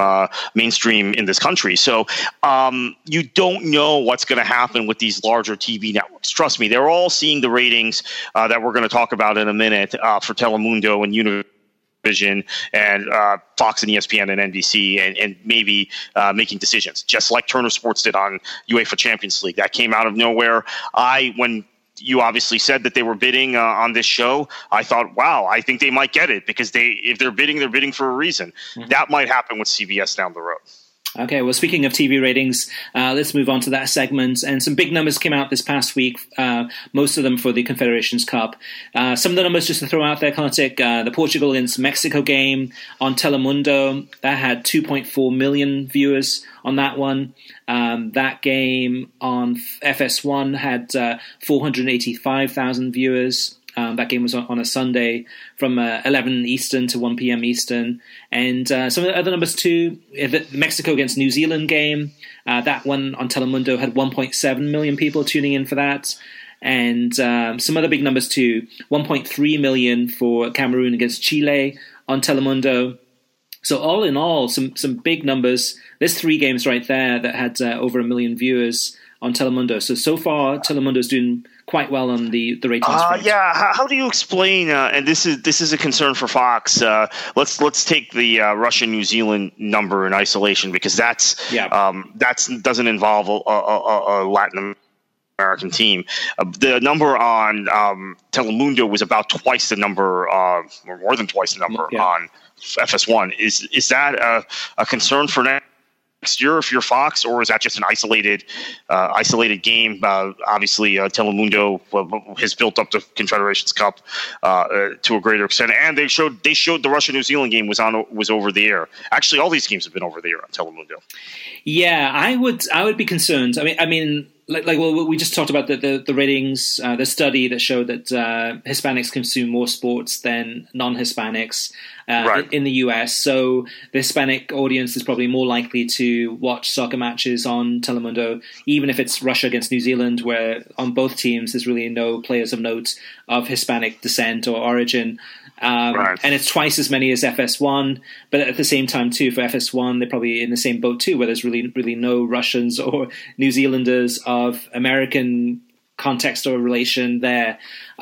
in this country. So you don't know what's going to happen with these larger TV networks. Trust me, they're all seeing the ratings that we're going to talk about in a minute for Telemundo and Univision and Fox and ESPN and NBC, and maybe making decisions, just like Turner Sports did on UEFA Champions League. That came out of nowhere. When you obviously said that they were bidding on this show. I thought, wow, I think they might get it because if they're bidding for a reason. Mm-hmm. That might happen with CBS down the road. Okay, well, speaking of TV ratings, let's move on to that segment. And some big numbers came out this past week, most of them for the Confederations Cup. Some of the numbers just to throw out there, Kartik, the Portugal against Mexico game on Telemundo, that had 2.4 million viewers on that one. That game on FS1 had 485,000 viewers. That game was on a Sunday from 11 Eastern to 1 p.m. Eastern. And some of the other numbers too, the Mexico against New Zealand game, that one on Telemundo had 1.7 million people tuning in for that. And some other big numbers too, 1.3 million for Cameroon against Chile on Telemundo. So all in all, some big numbers. There's 3 games right there that had over 1 million viewers on Telemundo. So far, Telemundo's doing quite well on the ratings front. Yeah. How do you explain? And this is a concern for Fox. Let's take the Russia New Zealand number in isolation because that doesn't involve a Latin American team. The number on Telemundo was about twice the number, or more than twice the number on FS1. Is that a concern for next year if you're Fox, or is that just an isolated game? Obviously, Telemundo has built up the Confederations Cup to a greater extent, and they showed the Russia New Zealand game was over the air. Actually, all these games have been over the air on Telemundo. Yeah, I would be concerned. I mean. Well, we just talked about the ratings, the study that showed that Hispanics consume more sports than non-Hispanics in the US. So the Hispanic audience is probably more likely to watch soccer matches on Telemundo, even if it's Russia against New Zealand, where on both teams there's really no players of note of Hispanic descent or origin. And it's twice as many as FS1, but at the same time too, for FS1 they're probably in the same boat too, where there's really no Russians or New Zealanders of American context or relation there.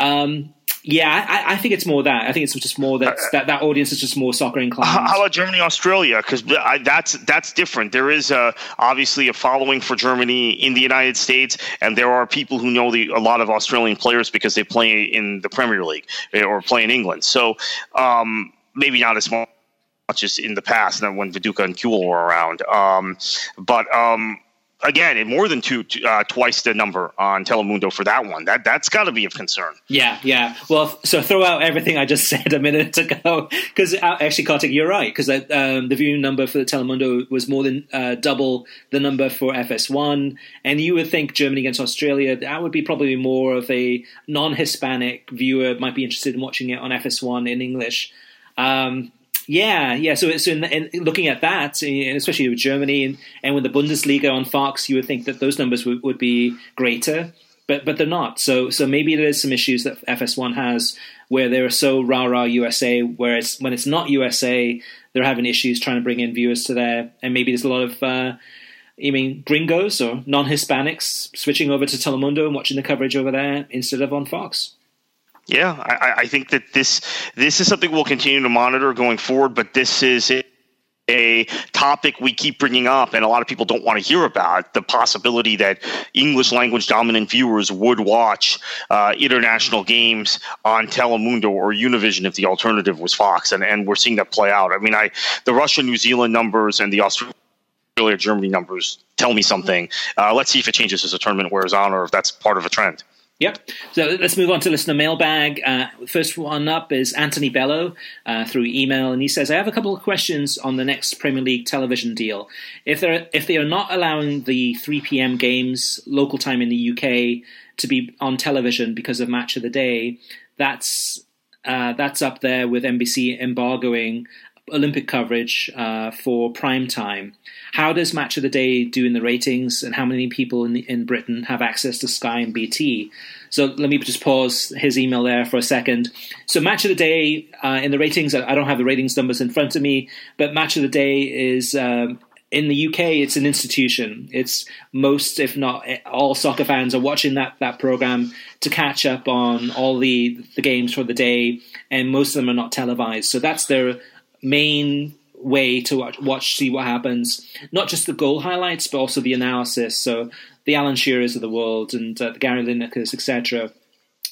I think it's more that. I think it's just more that audience is just more soccer inclined. How about Germany, Australia? Because that's different. There is obviously a following for Germany in the United States, and there are people who know a lot of Australian players because they play in the Premier League or play in England. So maybe not as much as in the past, when Viduka and Kuhl were around. Again, more than twice the number on Telemundo for that one. That's got to be of concern. Yeah. Well, so throw out everything I just said a minute ago, because actually, Kartik, you're right, because the viewing number for the Telemundo was more than double the number for FS1, and you would think Germany against Australia, that would be probably more of a non-Hispanic viewer might be interested in watching it on FS1 in English. So in looking at that, especially with Germany and with the Bundesliga on Fox, you would think that those numbers would be greater, but they're not. So maybe there's some issues that FS1 has where they're so rah-rah USA, whereas when it's not USA, they're having issues trying to bring in viewers to there. And maybe there's a lot of gringos or non-Hispanics switching over to Telemundo and watching the coverage over there instead of on Fox. Yeah, I think that this is something we'll continue to monitor going forward, but this is a topic we keep bringing up and a lot of people don't want to hear about, the possibility that English language dominant viewers would watch international games on Telemundo or Univision if the alternative was Fox, and we're seeing that play out. I mean, the Russia-New Zealand numbers and the Australia-Germany numbers tell me something. Let's see if it changes as the tournament wears on or if that's part of a trend. Yep. So let's move on to listener mailbag. First one up is Anthony Bello through email, and he says, I have a couple of questions on the next Premier League television deal. If they are not allowing the 3 p.m. games local time in the UK to be on television because of Match of the Day, that's up there with NBC embargoing Olympic coverage for prime time. How does Match of the Day do in the ratings, and how many people in Britain have access to Sky and BT? So let me just pause his email there for a second. So Match of the Day in the ratings, I don't have the ratings numbers in front of me, but Match of the Day is in the UK, it's an institution. It's most, if not all, soccer fans are watching that program to catch up on all the games for the day, and most of them are not televised. So that's their main way to watch, see what happens. Not just the goal highlights, but also the analysis. So the Alan Shearers of the world and the Gary Linekers, etc.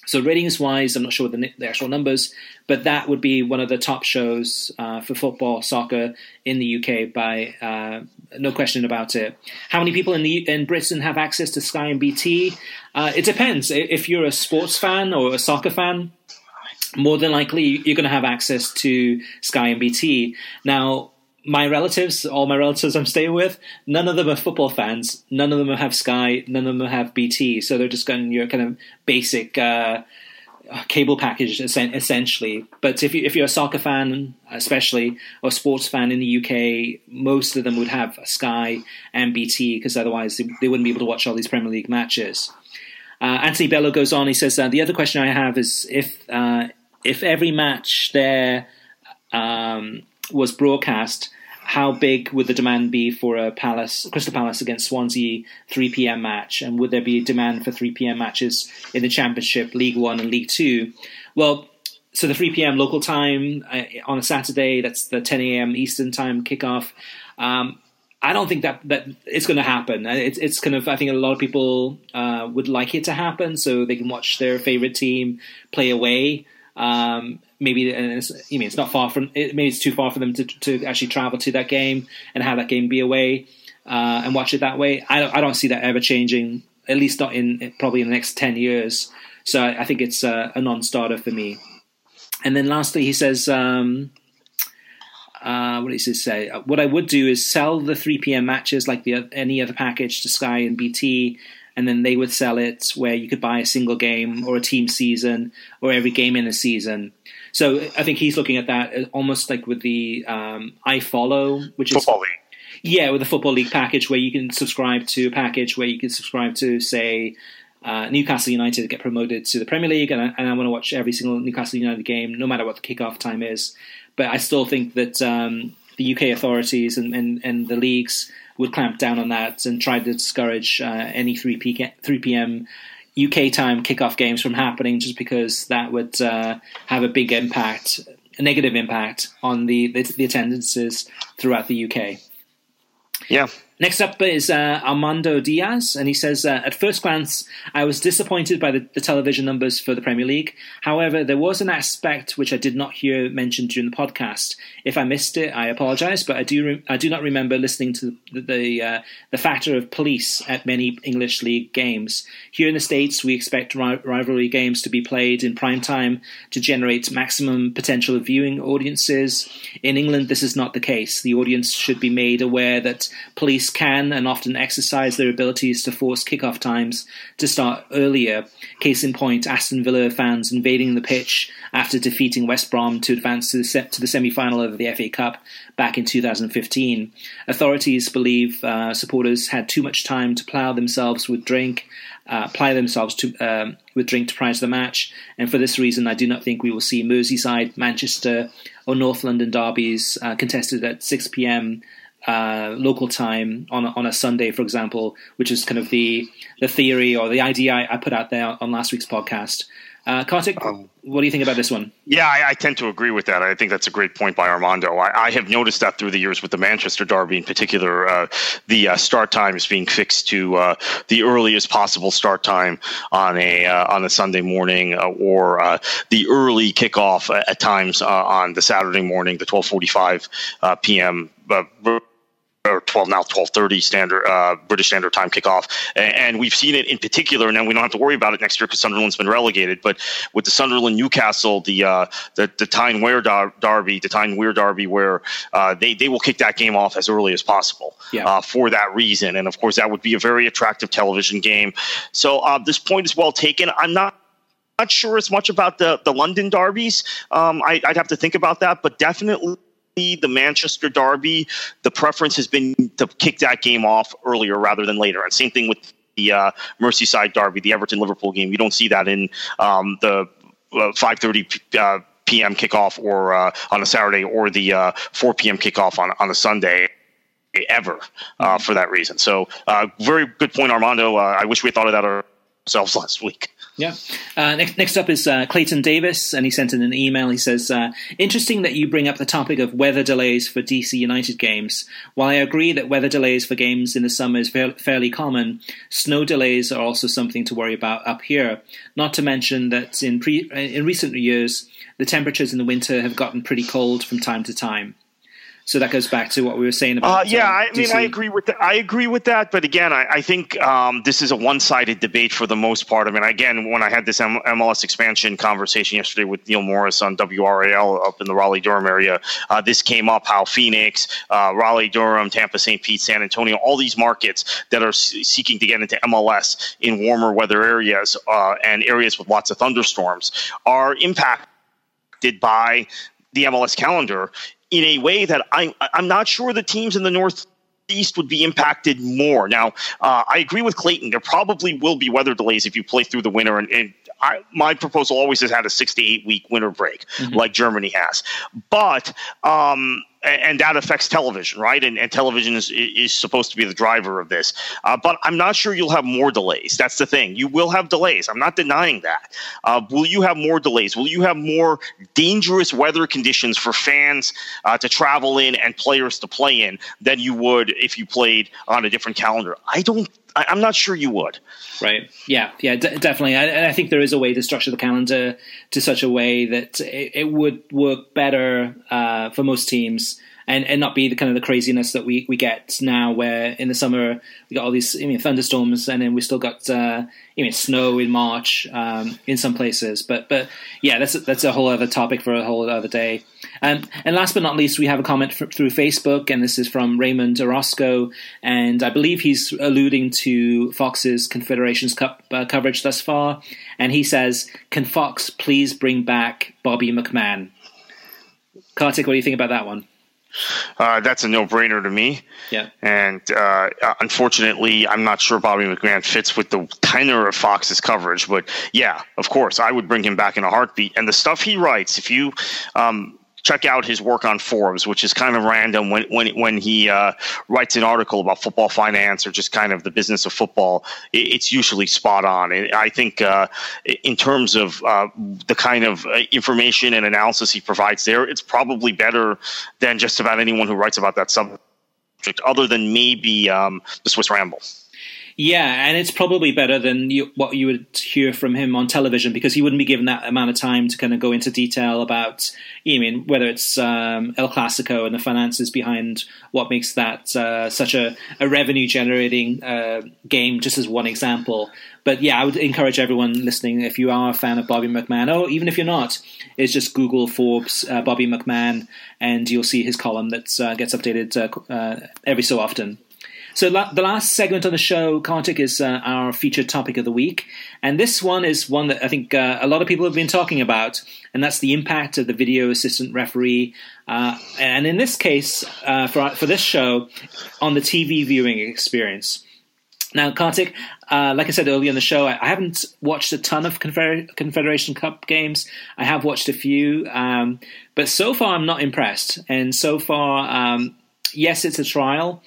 So ratings-wise, I'm not sure the actual numbers, but that would be one of the top shows for football, soccer in the UK by no question about it. How many people in Britain have access to Sky and BT? It depends. If you're a sports fan or a soccer fan, more than likely you're going to have access to Sky and BT. Now, all my relatives I'm staying with, none of them are football fans. None of them have Sky. None of them have BT. So they're just getting your kind of basic cable package, essentially. But if you're a soccer fan, especially, or a sports fan in the UK, most of them would have Sky and BT, because otherwise they wouldn't be able to watch all these Premier League matches. Anthony Bello goes on. He says, the other question I have is if every match there was broadcast, how big would the demand be for a Crystal Palace against Swansea 3 p.m. match? And would there be a demand for 3 p.m. matches in the Championship, League One and League Two? Well, so the 3 p.m. local time on a Saturday, that's the 10 a.m. Eastern time kickoff. I don't think that it's going to happen. It's kind of, I think a lot of people would like it to happen so they can watch their favorite team play away. Maybe it's not far from. Maybe it's too far for them to actually travel to that game and have that game be away and watch it that way. I don't see that ever changing. At least not probably in the next 10 years. So I think it's a non-starter for me. And then lastly, he says, what does he say? What I would do is sell the 3 p.m. matches like any other package to Sky and BT. And then they would sell it where you could buy a single game or a team season or every game in a season. So I think he's looking at that almost like with the iFollow, which is Football League. Yeah, with the Football League package where you can subscribe to a package where you can subscribe to, say, Newcastle United get promoted to the Premier League, and I want to watch every single Newcastle United game, no matter what the kickoff time is. But I still think that the UK authorities and the leagues would clamp down on that and try to discourage any 3 p.m. UK time kickoff games from happening, just because that would have a big impact, a negative impact on the attendances throughout the UK. Yeah. Next up is Armando Diaz, and he says, at first glance, I was disappointed by the television numbers for the Premier League. However, there was an aspect which I did not hear mentioned during the podcast. If I missed it, I apologise, but I do not remember listening to the factor of police at many English League games. Here in the States, we expect rivalry games to be played in prime time to generate maximum potential viewing audiences. In England, this is not the case. The audience should be made aware that police can and often exercise their abilities to force kickoff times to start earlier. Case in point, Aston Villa fans invading the pitch after defeating West Brom to advance to the semi-final of the FA Cup back in 2015. Authorities believe supporters had too much time to ply themselves with drink prior to the match, and for this reason I do not think we will see Merseyside, Manchester or North London derbies contested at 6 p.m. Local time on a Sunday, for example, which is kind of the theory or the idea I put out there on last week's podcast. Kartik, what do you think about this one? Yeah, I tend to agree with that. I think that's a great point by Armando. I have noticed that through the years with the Manchester Derby in particular, the start time is being fixed to the earliest possible start time on a Sunday morning, or the early kickoff at times on the Saturday morning, the 12:45 p.m. Or 12:30 standard British Standard Time kickoff, and we've seen it in particular. Now we don't have to worry about it next year because Sunderland's been relegated. But with the Sunderland Newcastle, the Tyne Wear Derby, where they will kick that game off as early as possible for that reason, and of course that would be a very attractive television game. So this point is well taken. I'm not sure as much about the London derbies. I'd have to think about that, but definitely the Manchester Derby, the preference has been to kick that game off earlier rather than later. And same thing with the Merseyside Derby, the Everton-Liverpool game. You don't see that in the 5:30 p.m. kickoff or on a Saturday, or the 4 p.m. kickoff on a Sunday ever for that reason. So very good point, Armando. I wish we had thought of that ourselves last week. Yeah. Next up is Clayton Davis, and he sent in an email. He says, interesting that you bring up the topic of weather delays for DC United games. While I agree that weather delays for games in the summer is fairly common, snow delays are also something to worry about up here. Not to mention that in recent years, the temperatures in the winter have gotten pretty cold from time to time. So that goes back to what we were saying about. I agree with that. I agree with that. But again, I think this is a one-sided debate for the most part. I mean, again, when I had this MLS expansion conversation yesterday with Neil Morris on WRAL up in the Raleigh-Durham area, this came up how Phoenix, Raleigh-Durham, Tampa, St. Pete, San Antonio, all these markets that are seeking to get into MLS in warmer weather areas and areas with lots of thunderstorms are impacted by the MLS calendar in a way that I'm not sure the teams in the Northeast would be impacted more. Now, I agree with Clayton. There probably will be weather delays if you play through the winter. And my proposal always has had a 6 to 8 week winter break, like Germany has. But and that affects television, right? And television is supposed to be the driver of this. But I'm not sure you'll have more delays. That's the thing. You will have delays. I'm not denying that. Will you have more delays? Will you have more dangerous weather conditions for fans to travel in and players to play in than you would if you played on a different calendar? I'm not sure you would. Right. Yeah, definitely. I think there is a way to structure the calendar to such a way that it would work better for most teams and not be the kind of the craziness that we get now, where in the summer we got all these thunderstorms, and then we still got snow in March in some places. But yeah, that's a whole other topic for a whole other day. And last but not least, we have a comment through Facebook, and this is from Raymond Orozco, and I believe he's alluding to Fox's Confederations Cup coverage thus far. And he says, "Can Fox please bring back Bobby McMahon?" Kartik, what do you think about that one? That's a no-brainer to me. Yeah. And unfortunately, I'm not sure Bobby McMahon fits with the tenor of Fox's coverage. But yeah, of course, I would bring him back in a heartbeat. And the stuff he writes, if you check out his work on Forbes, which is kind of random when he writes an article about football finance or just kind of the business of football, it's usually spot on. And I think in terms of the kind of information and analysis he provides there, it's probably better than just about anyone who writes about that subject, other than maybe the Swiss Ramble. Yeah, and it's probably better than what you would hear from him on television, because he wouldn't be given that amount of time to kind of go into detail about, whether it's El Clasico and the finances behind what makes that such a revenue-generating game, just as one example. But yeah, I would encourage everyone listening, if you are a fan of Bobby McMahon, or even if you're not, is just Google Forbes Bobby McMahon, and you'll see his column that gets updated every so often. So the last segment on the show, Kartik, is our featured topic of the week. And this one is one that I think a lot of people have been talking about, and that's the impact of the video assistant referee. And in this case, for this show, on the TV viewing experience. Now, Kartik, like I said earlier in the show, I haven't watched a ton of Confederation Cup games. I have watched a few, but so far I'm not impressed. And so far, yes, it's a trial.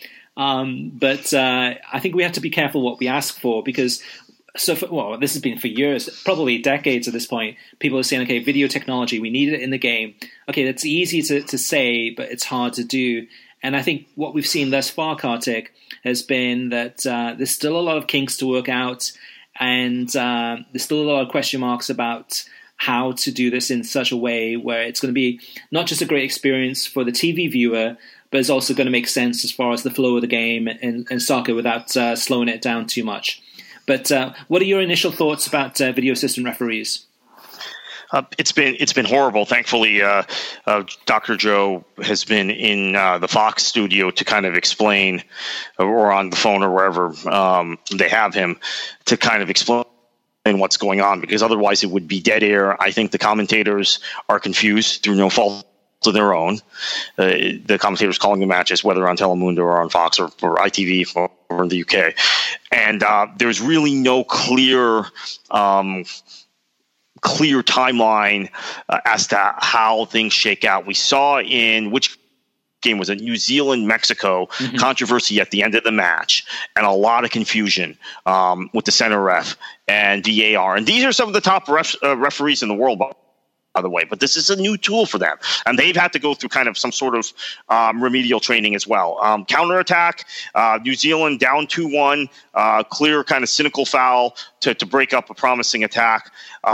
But I think we have to be careful what we ask for, because this has been for years, probably decades at this point. People are saying, okay, video technology, we need it in the game. Okay, that's easy to say, but it's hard to do. And I think what we've seen thus far, Kartik, has been that there's still a lot of kinks to work out, and there's still a lot of question marks about how to do this in such a way where it's going to be not just a great experience for the TV viewer, but it's also going to make sense as far as the flow of the game and soccer without slowing it down too much. But what are your initial thoughts about video assistant referees? It's been horrible. Thankfully, Dr. Joe has been in the Fox studio to kind of explain, or on the phone or wherever they have him, to kind of explain what's going on, because otherwise it would be dead air. I think the commentators are confused through no fault of their own. The commentators calling the matches, whether on Telemundo or on Fox or ITV or in the UK. And there's really no clear timeline as to how things shake out. We saw in which game was a New Zealand-Mexico controversy at the end of the match, and a lot of confusion with the center ref and VAR. And these are some of the top referees in the world, by the way, but this is a new tool for them, and they've had to go through kind of some sort of remedial training as well. Counterattack, New Zealand down 2-1, clear kind of cynical foul to break up a promising attack,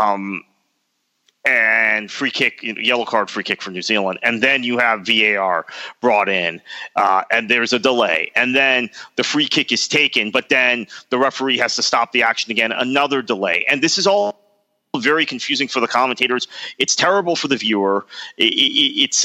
and free kick, yellow card free kick for New Zealand. And then you have VAR brought in, and there's a delay. And then the free kick is taken, but then the referee has to stop the action again, another delay. And this is all very confusing for the commentators. It's terrible for the viewer. It's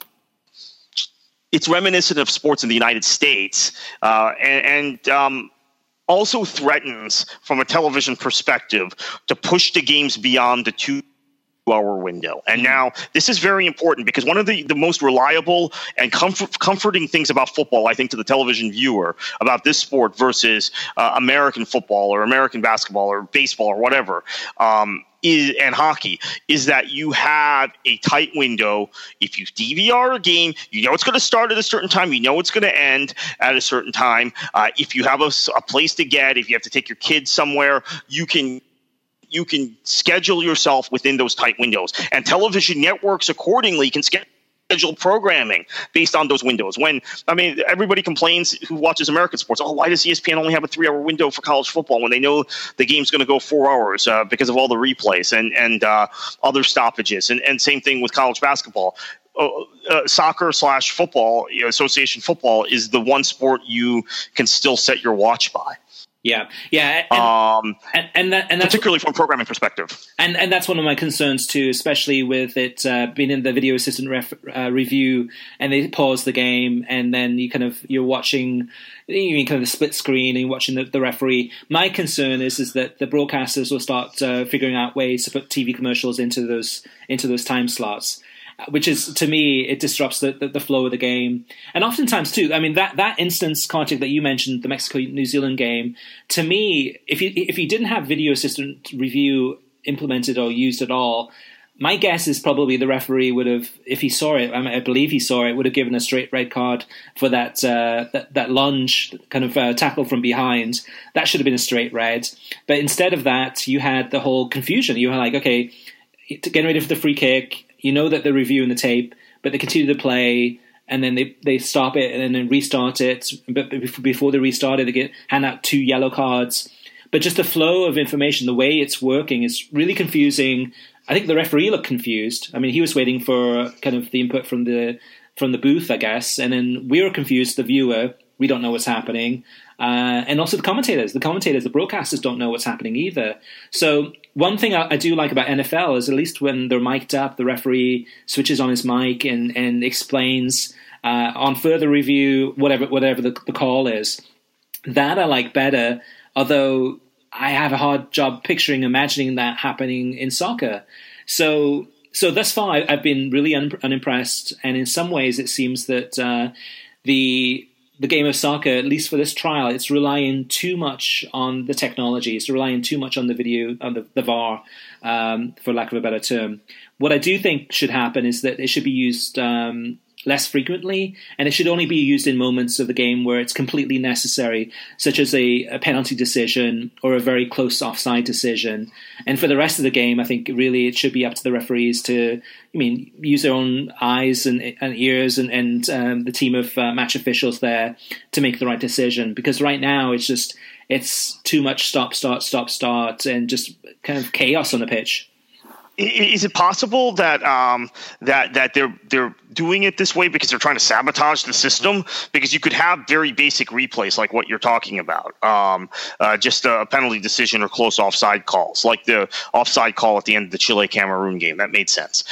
reminiscent of sports in the United States, and also threatens, from a television perspective, to push the games beyond the 2-hour window. And now this is very important, because one of the most reliable and comforting things about football, I think, to the television viewer about this sport versus American football or American basketball or baseball or whatever, and hockey, is that you have a tight window. If you DVR a game, you know it's going to start at a certain time. You know it's going to end at a certain time. If you have a place to get, if you have to take your kids somewhere, you can schedule yourself within those tight windows. And television networks accordingly can schedule programming based on those windows. Everybody complains who watches American sports, why does ESPN only have a 3-hour window for college football when they know the game's going to go 4 hours because of all the replays and other stoppages. And same thing with college basketball. Soccer/football, association football, is the one sport you can still set your watch by. Yeah, and that's particularly from a programming perspective. And that's one of my concerns too, especially with it being in the video assistant review, and they pause the game, and then you're watching, kind of the split screen, and you're watching the referee. My concern is that the broadcasters will start figuring out ways to put TV commercials into those time slots, which is, to me, it disrupts the flow of the game. And oftentimes, too, I mean, that instance, Kartik, that you mentioned, the Mexico-New Zealand game, to me, if you didn't have video assistant review implemented or used at all, my guess is probably the referee would have, if he saw it, I believe he saw it, would have given a straight red card for that lunge, kind of tackle from behind. That should have been a straight red. But instead of that, you had the whole confusion. You were like, okay, getting ready for the free kick, you know that they're reviewing the tape, but they continue to play, and then they stop it and then restart it. But before they restart it, they hand out 2 yellow cards. But just the flow of information, the way it's working, is really confusing. I think the referee looked confused. I mean, he was waiting for kind of the input from the booth, I guess, and then we were confused, the viewer. We don't know what's happening. And also the commentators, the broadcasters don't know what's happening either. So one thing I do like about NFL is, at least when they're mic'd up, the referee switches on his mic and explains on further review, whatever the call is. That I like better, although I have a hard job imagining that happening in soccer. So thus far, I've been really unimpressed. And in some ways, it seems that the game of soccer, at least for this trial, it's relying too much on the technology. It's relying too much on the video, on the VAR, for lack of a better term. What I do think should happen is that it should be used less frequently, and it should only be used in moments of the game where it's completely necessary, such as a penalty decision or a very close offside decision. And for the rest of the game, I think really it should be up to the referees to, use their own eyes and ears and the team of match officials there to make the right decision. Because right now it's too much stop, start, and just kind of chaos on the pitch. Is it possible that that they're doing it this way because they're trying to sabotage the system? Because you could have very basic replays like what you're talking about, just a penalty decision or close offside calls, like the offside call at the end of the Chile-Cameroon game. That made sense.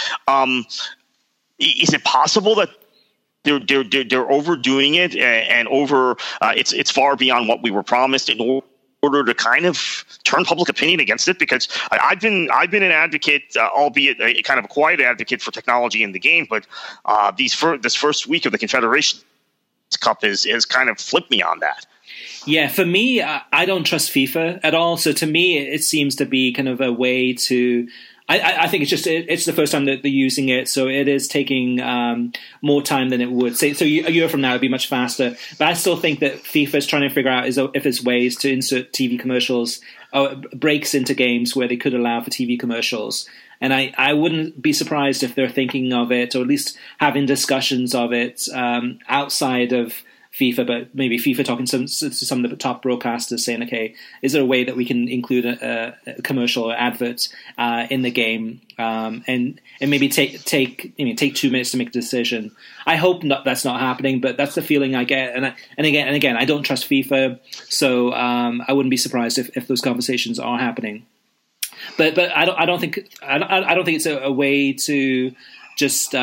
Is it possible that they're overdoing it and it's far beyond what we were promised in order to kind of turn public opinion against it? Because I've been an advocate, albeit a kind of a quiet advocate, for technology in the game, but this first week of the Confederations Cup has kind of flipped me on that. Yeah, for me, I don't trust FIFA at all. So to me, it seems to be kind of a way to I think it's the first time that they're using it, so it is taking more time than it would. So a year from now, it'd be much faster. But I still think that FIFA is trying to figure out if there's ways to insert TV commercials, or breaks into games where they could allow for TV commercials. And I wouldn't be surprised if they're thinking of it, or at least having discussions of it outside of FIFA, but maybe FIFA talking to some of the top broadcasters saying, okay, is there a way that we can include a commercial or advert in the game, and maybe take 2 minutes to make a decision. I hope that's not happening, but that's the feeling I get. And again, I don't trust FIFA, so I wouldn't be surprised if those conversations are happening. But I don't think it's a way to just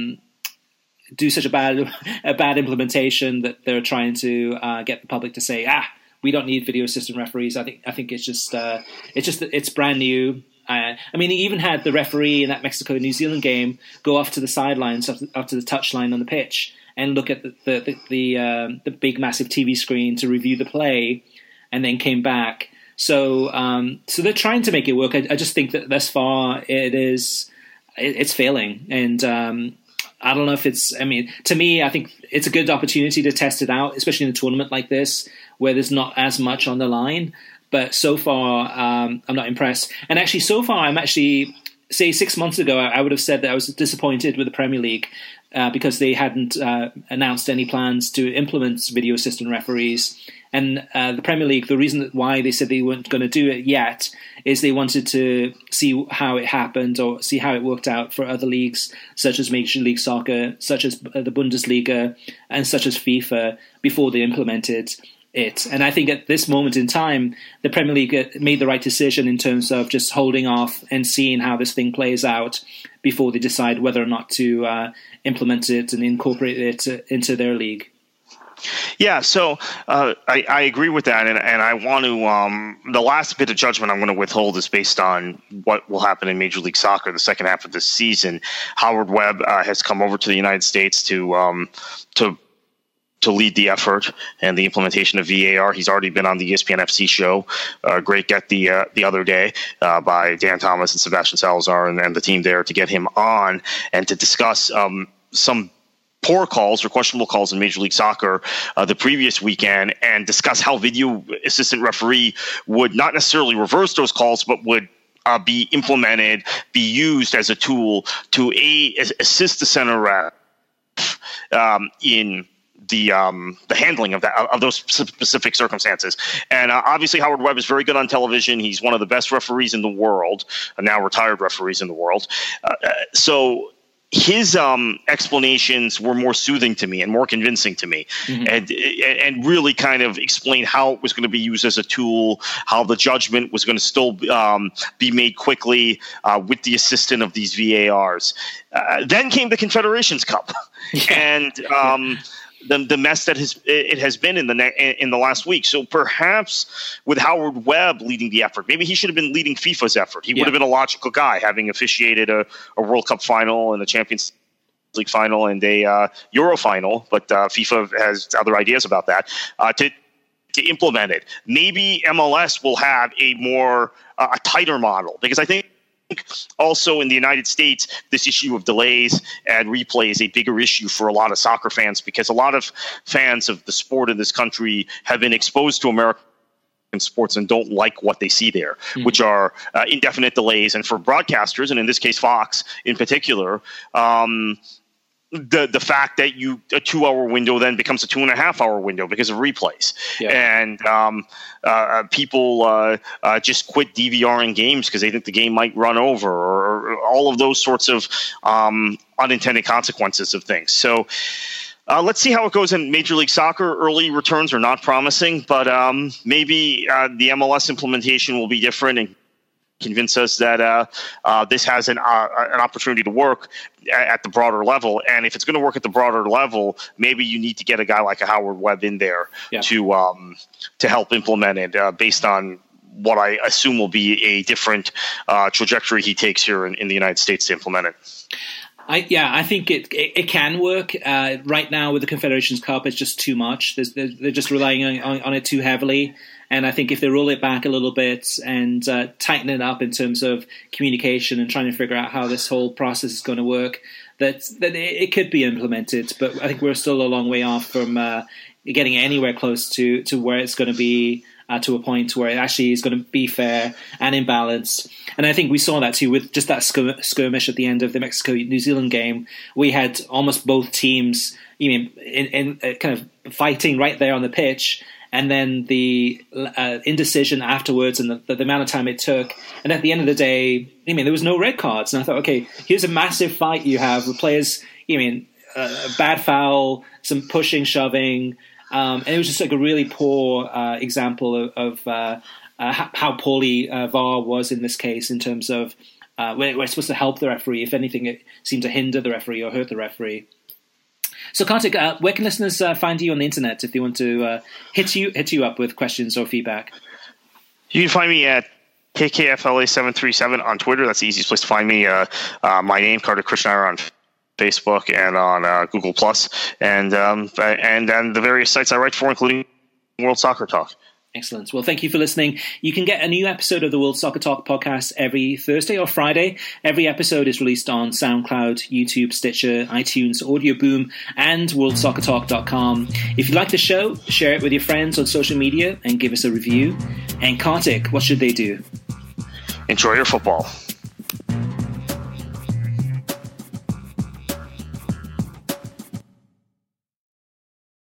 do such a bad implementation that they're trying to get the public to say, we don't need video assistant referees. I think it's brand new. I mean, he even had the referee in that Mexico-New Zealand game go off to the sidelines, up to the touchline on the pitch, and look at the big massive TV screen to review the play, and then came back. So they're trying to make it work. I just think that thus far it's failing, and I don't know if to me, I think it's a good opportunity to test it out, especially in a tournament like this where there's not as much on the line. But so far, I'm not impressed. And actually, so far, say 6 months ago, I would have said that I was disappointed with the Premier League because they hadn't announced any plans to implement video assistant referees. And the Premier League, the reason why they said they weren't going to do it yet is they wanted to see how it happened, or see how it worked out for other leagues, such as Major League Soccer, such as the Bundesliga, and such as FIFA, before they implemented it. And I think at this moment in time, the Premier League made the right decision in terms of just holding off and seeing how this thing plays out before they decide whether or not to implement it and incorporate it into their league. Yeah, so I agree with that, and I want to the last bit of judgment I'm going to withhold is based on what will happen in Major League Soccer the second half of this season. Howard Webb has come over to the United States to lead the effort and the implementation of VAR. He's already been on the ESPN FC show, great get the other day by Dan Thomas and Sebastian Salazar and the team there to get him on and to discuss some poor calls or questionable calls in Major League Soccer the previous weekend, and discuss how video assistant referee would not necessarily reverse those calls, but would be implemented, be used as a tool to assist the center ref in the handling of those specific circumstances. And obviously Howard Webb is very good on television. He's one of the best referees in the world, now retired referees in the world. So his explanations were more soothing to me and more convincing to me, and really kind of explained how it was going to be used as a tool, how the judgment was going to still be made quickly with the assistance of these VARs. Then came the Confederations Cup, and the mess that it has been in the last week. So perhaps with Howard Webb leading the effort, maybe he should have been leading FIFA's effort. He would have been a logical guy, having officiated a World Cup final and a Champions League final and a Euro final. But FIFA has other ideas about that to implement it. Maybe MLS will have a tighter model, because I think also in the United States, this issue of delays and replay is a bigger issue for a lot of soccer fans, because a lot of fans of the sport in this country have been exposed to American sports and don't like what they see there, which are indefinite delays. And for broadcasters, and in this case Fox in particular, the fact that a 2-hour window then becomes a 2.5-hour window because of replays, and people just quit DVRing games because they think the game might run over, or all of those sorts of unintended consequences of things. So let's see how it goes in Major League Soccer. Early returns are not promising, but maybe the MLS implementation will be different and convince us that this has an opportunity to work at the broader level. And if it's going to work at the broader level, maybe you need to get a guy like a Howard Webb in there to help implement it based on what I assume will be a different trajectory he takes here in the United States to implement it. I think it can work. Right now with the Confederations Cup, it's just too much. They're just relying on it too heavily. And I think if they roll it back a little bit and tighten it up in terms of communication and trying to figure out how this whole process is going to work, that it could be implemented. But I think we're still a long way off from getting anywhere close to where it's going to be to a point where it actually is going to be fair and in balance. And I think we saw that too with just that skirmish at the end of the Mexico-New Zealand game. We had almost both teams in kind of fighting right there on the pitch. And then the indecision afterwards and the amount of time it took. And at the end of the day, there was no red cards. And I thought, okay, here's a massive fight you have with players, a bad foul, some pushing, shoving. And it was just like a really poor example of how poorly VAR was in this case in terms of where it's supposed to help the referee. If anything, it seemed to hinder the referee or hurt the referee. So, Kartik, where can listeners find you on the internet if they want to hit you up with questions or feedback? You can find me at KKFLA737 on Twitter. That's the easiest place to find me. My name, Kartik Krishnaiyer, on Facebook and on Google+, and the various sites I write for, including World Soccer Talk. Excellent. Well, thank you for listening. You can get a new episode of the World Soccer Talk podcast every Thursday or Friday. Every episode is released on SoundCloud, YouTube, Stitcher, iTunes, Audio Boom, and WorldSoccerTalk.com. If you like the show, share it with your friends on social media and give us a review. And Kartik, what should they do? Enjoy your football.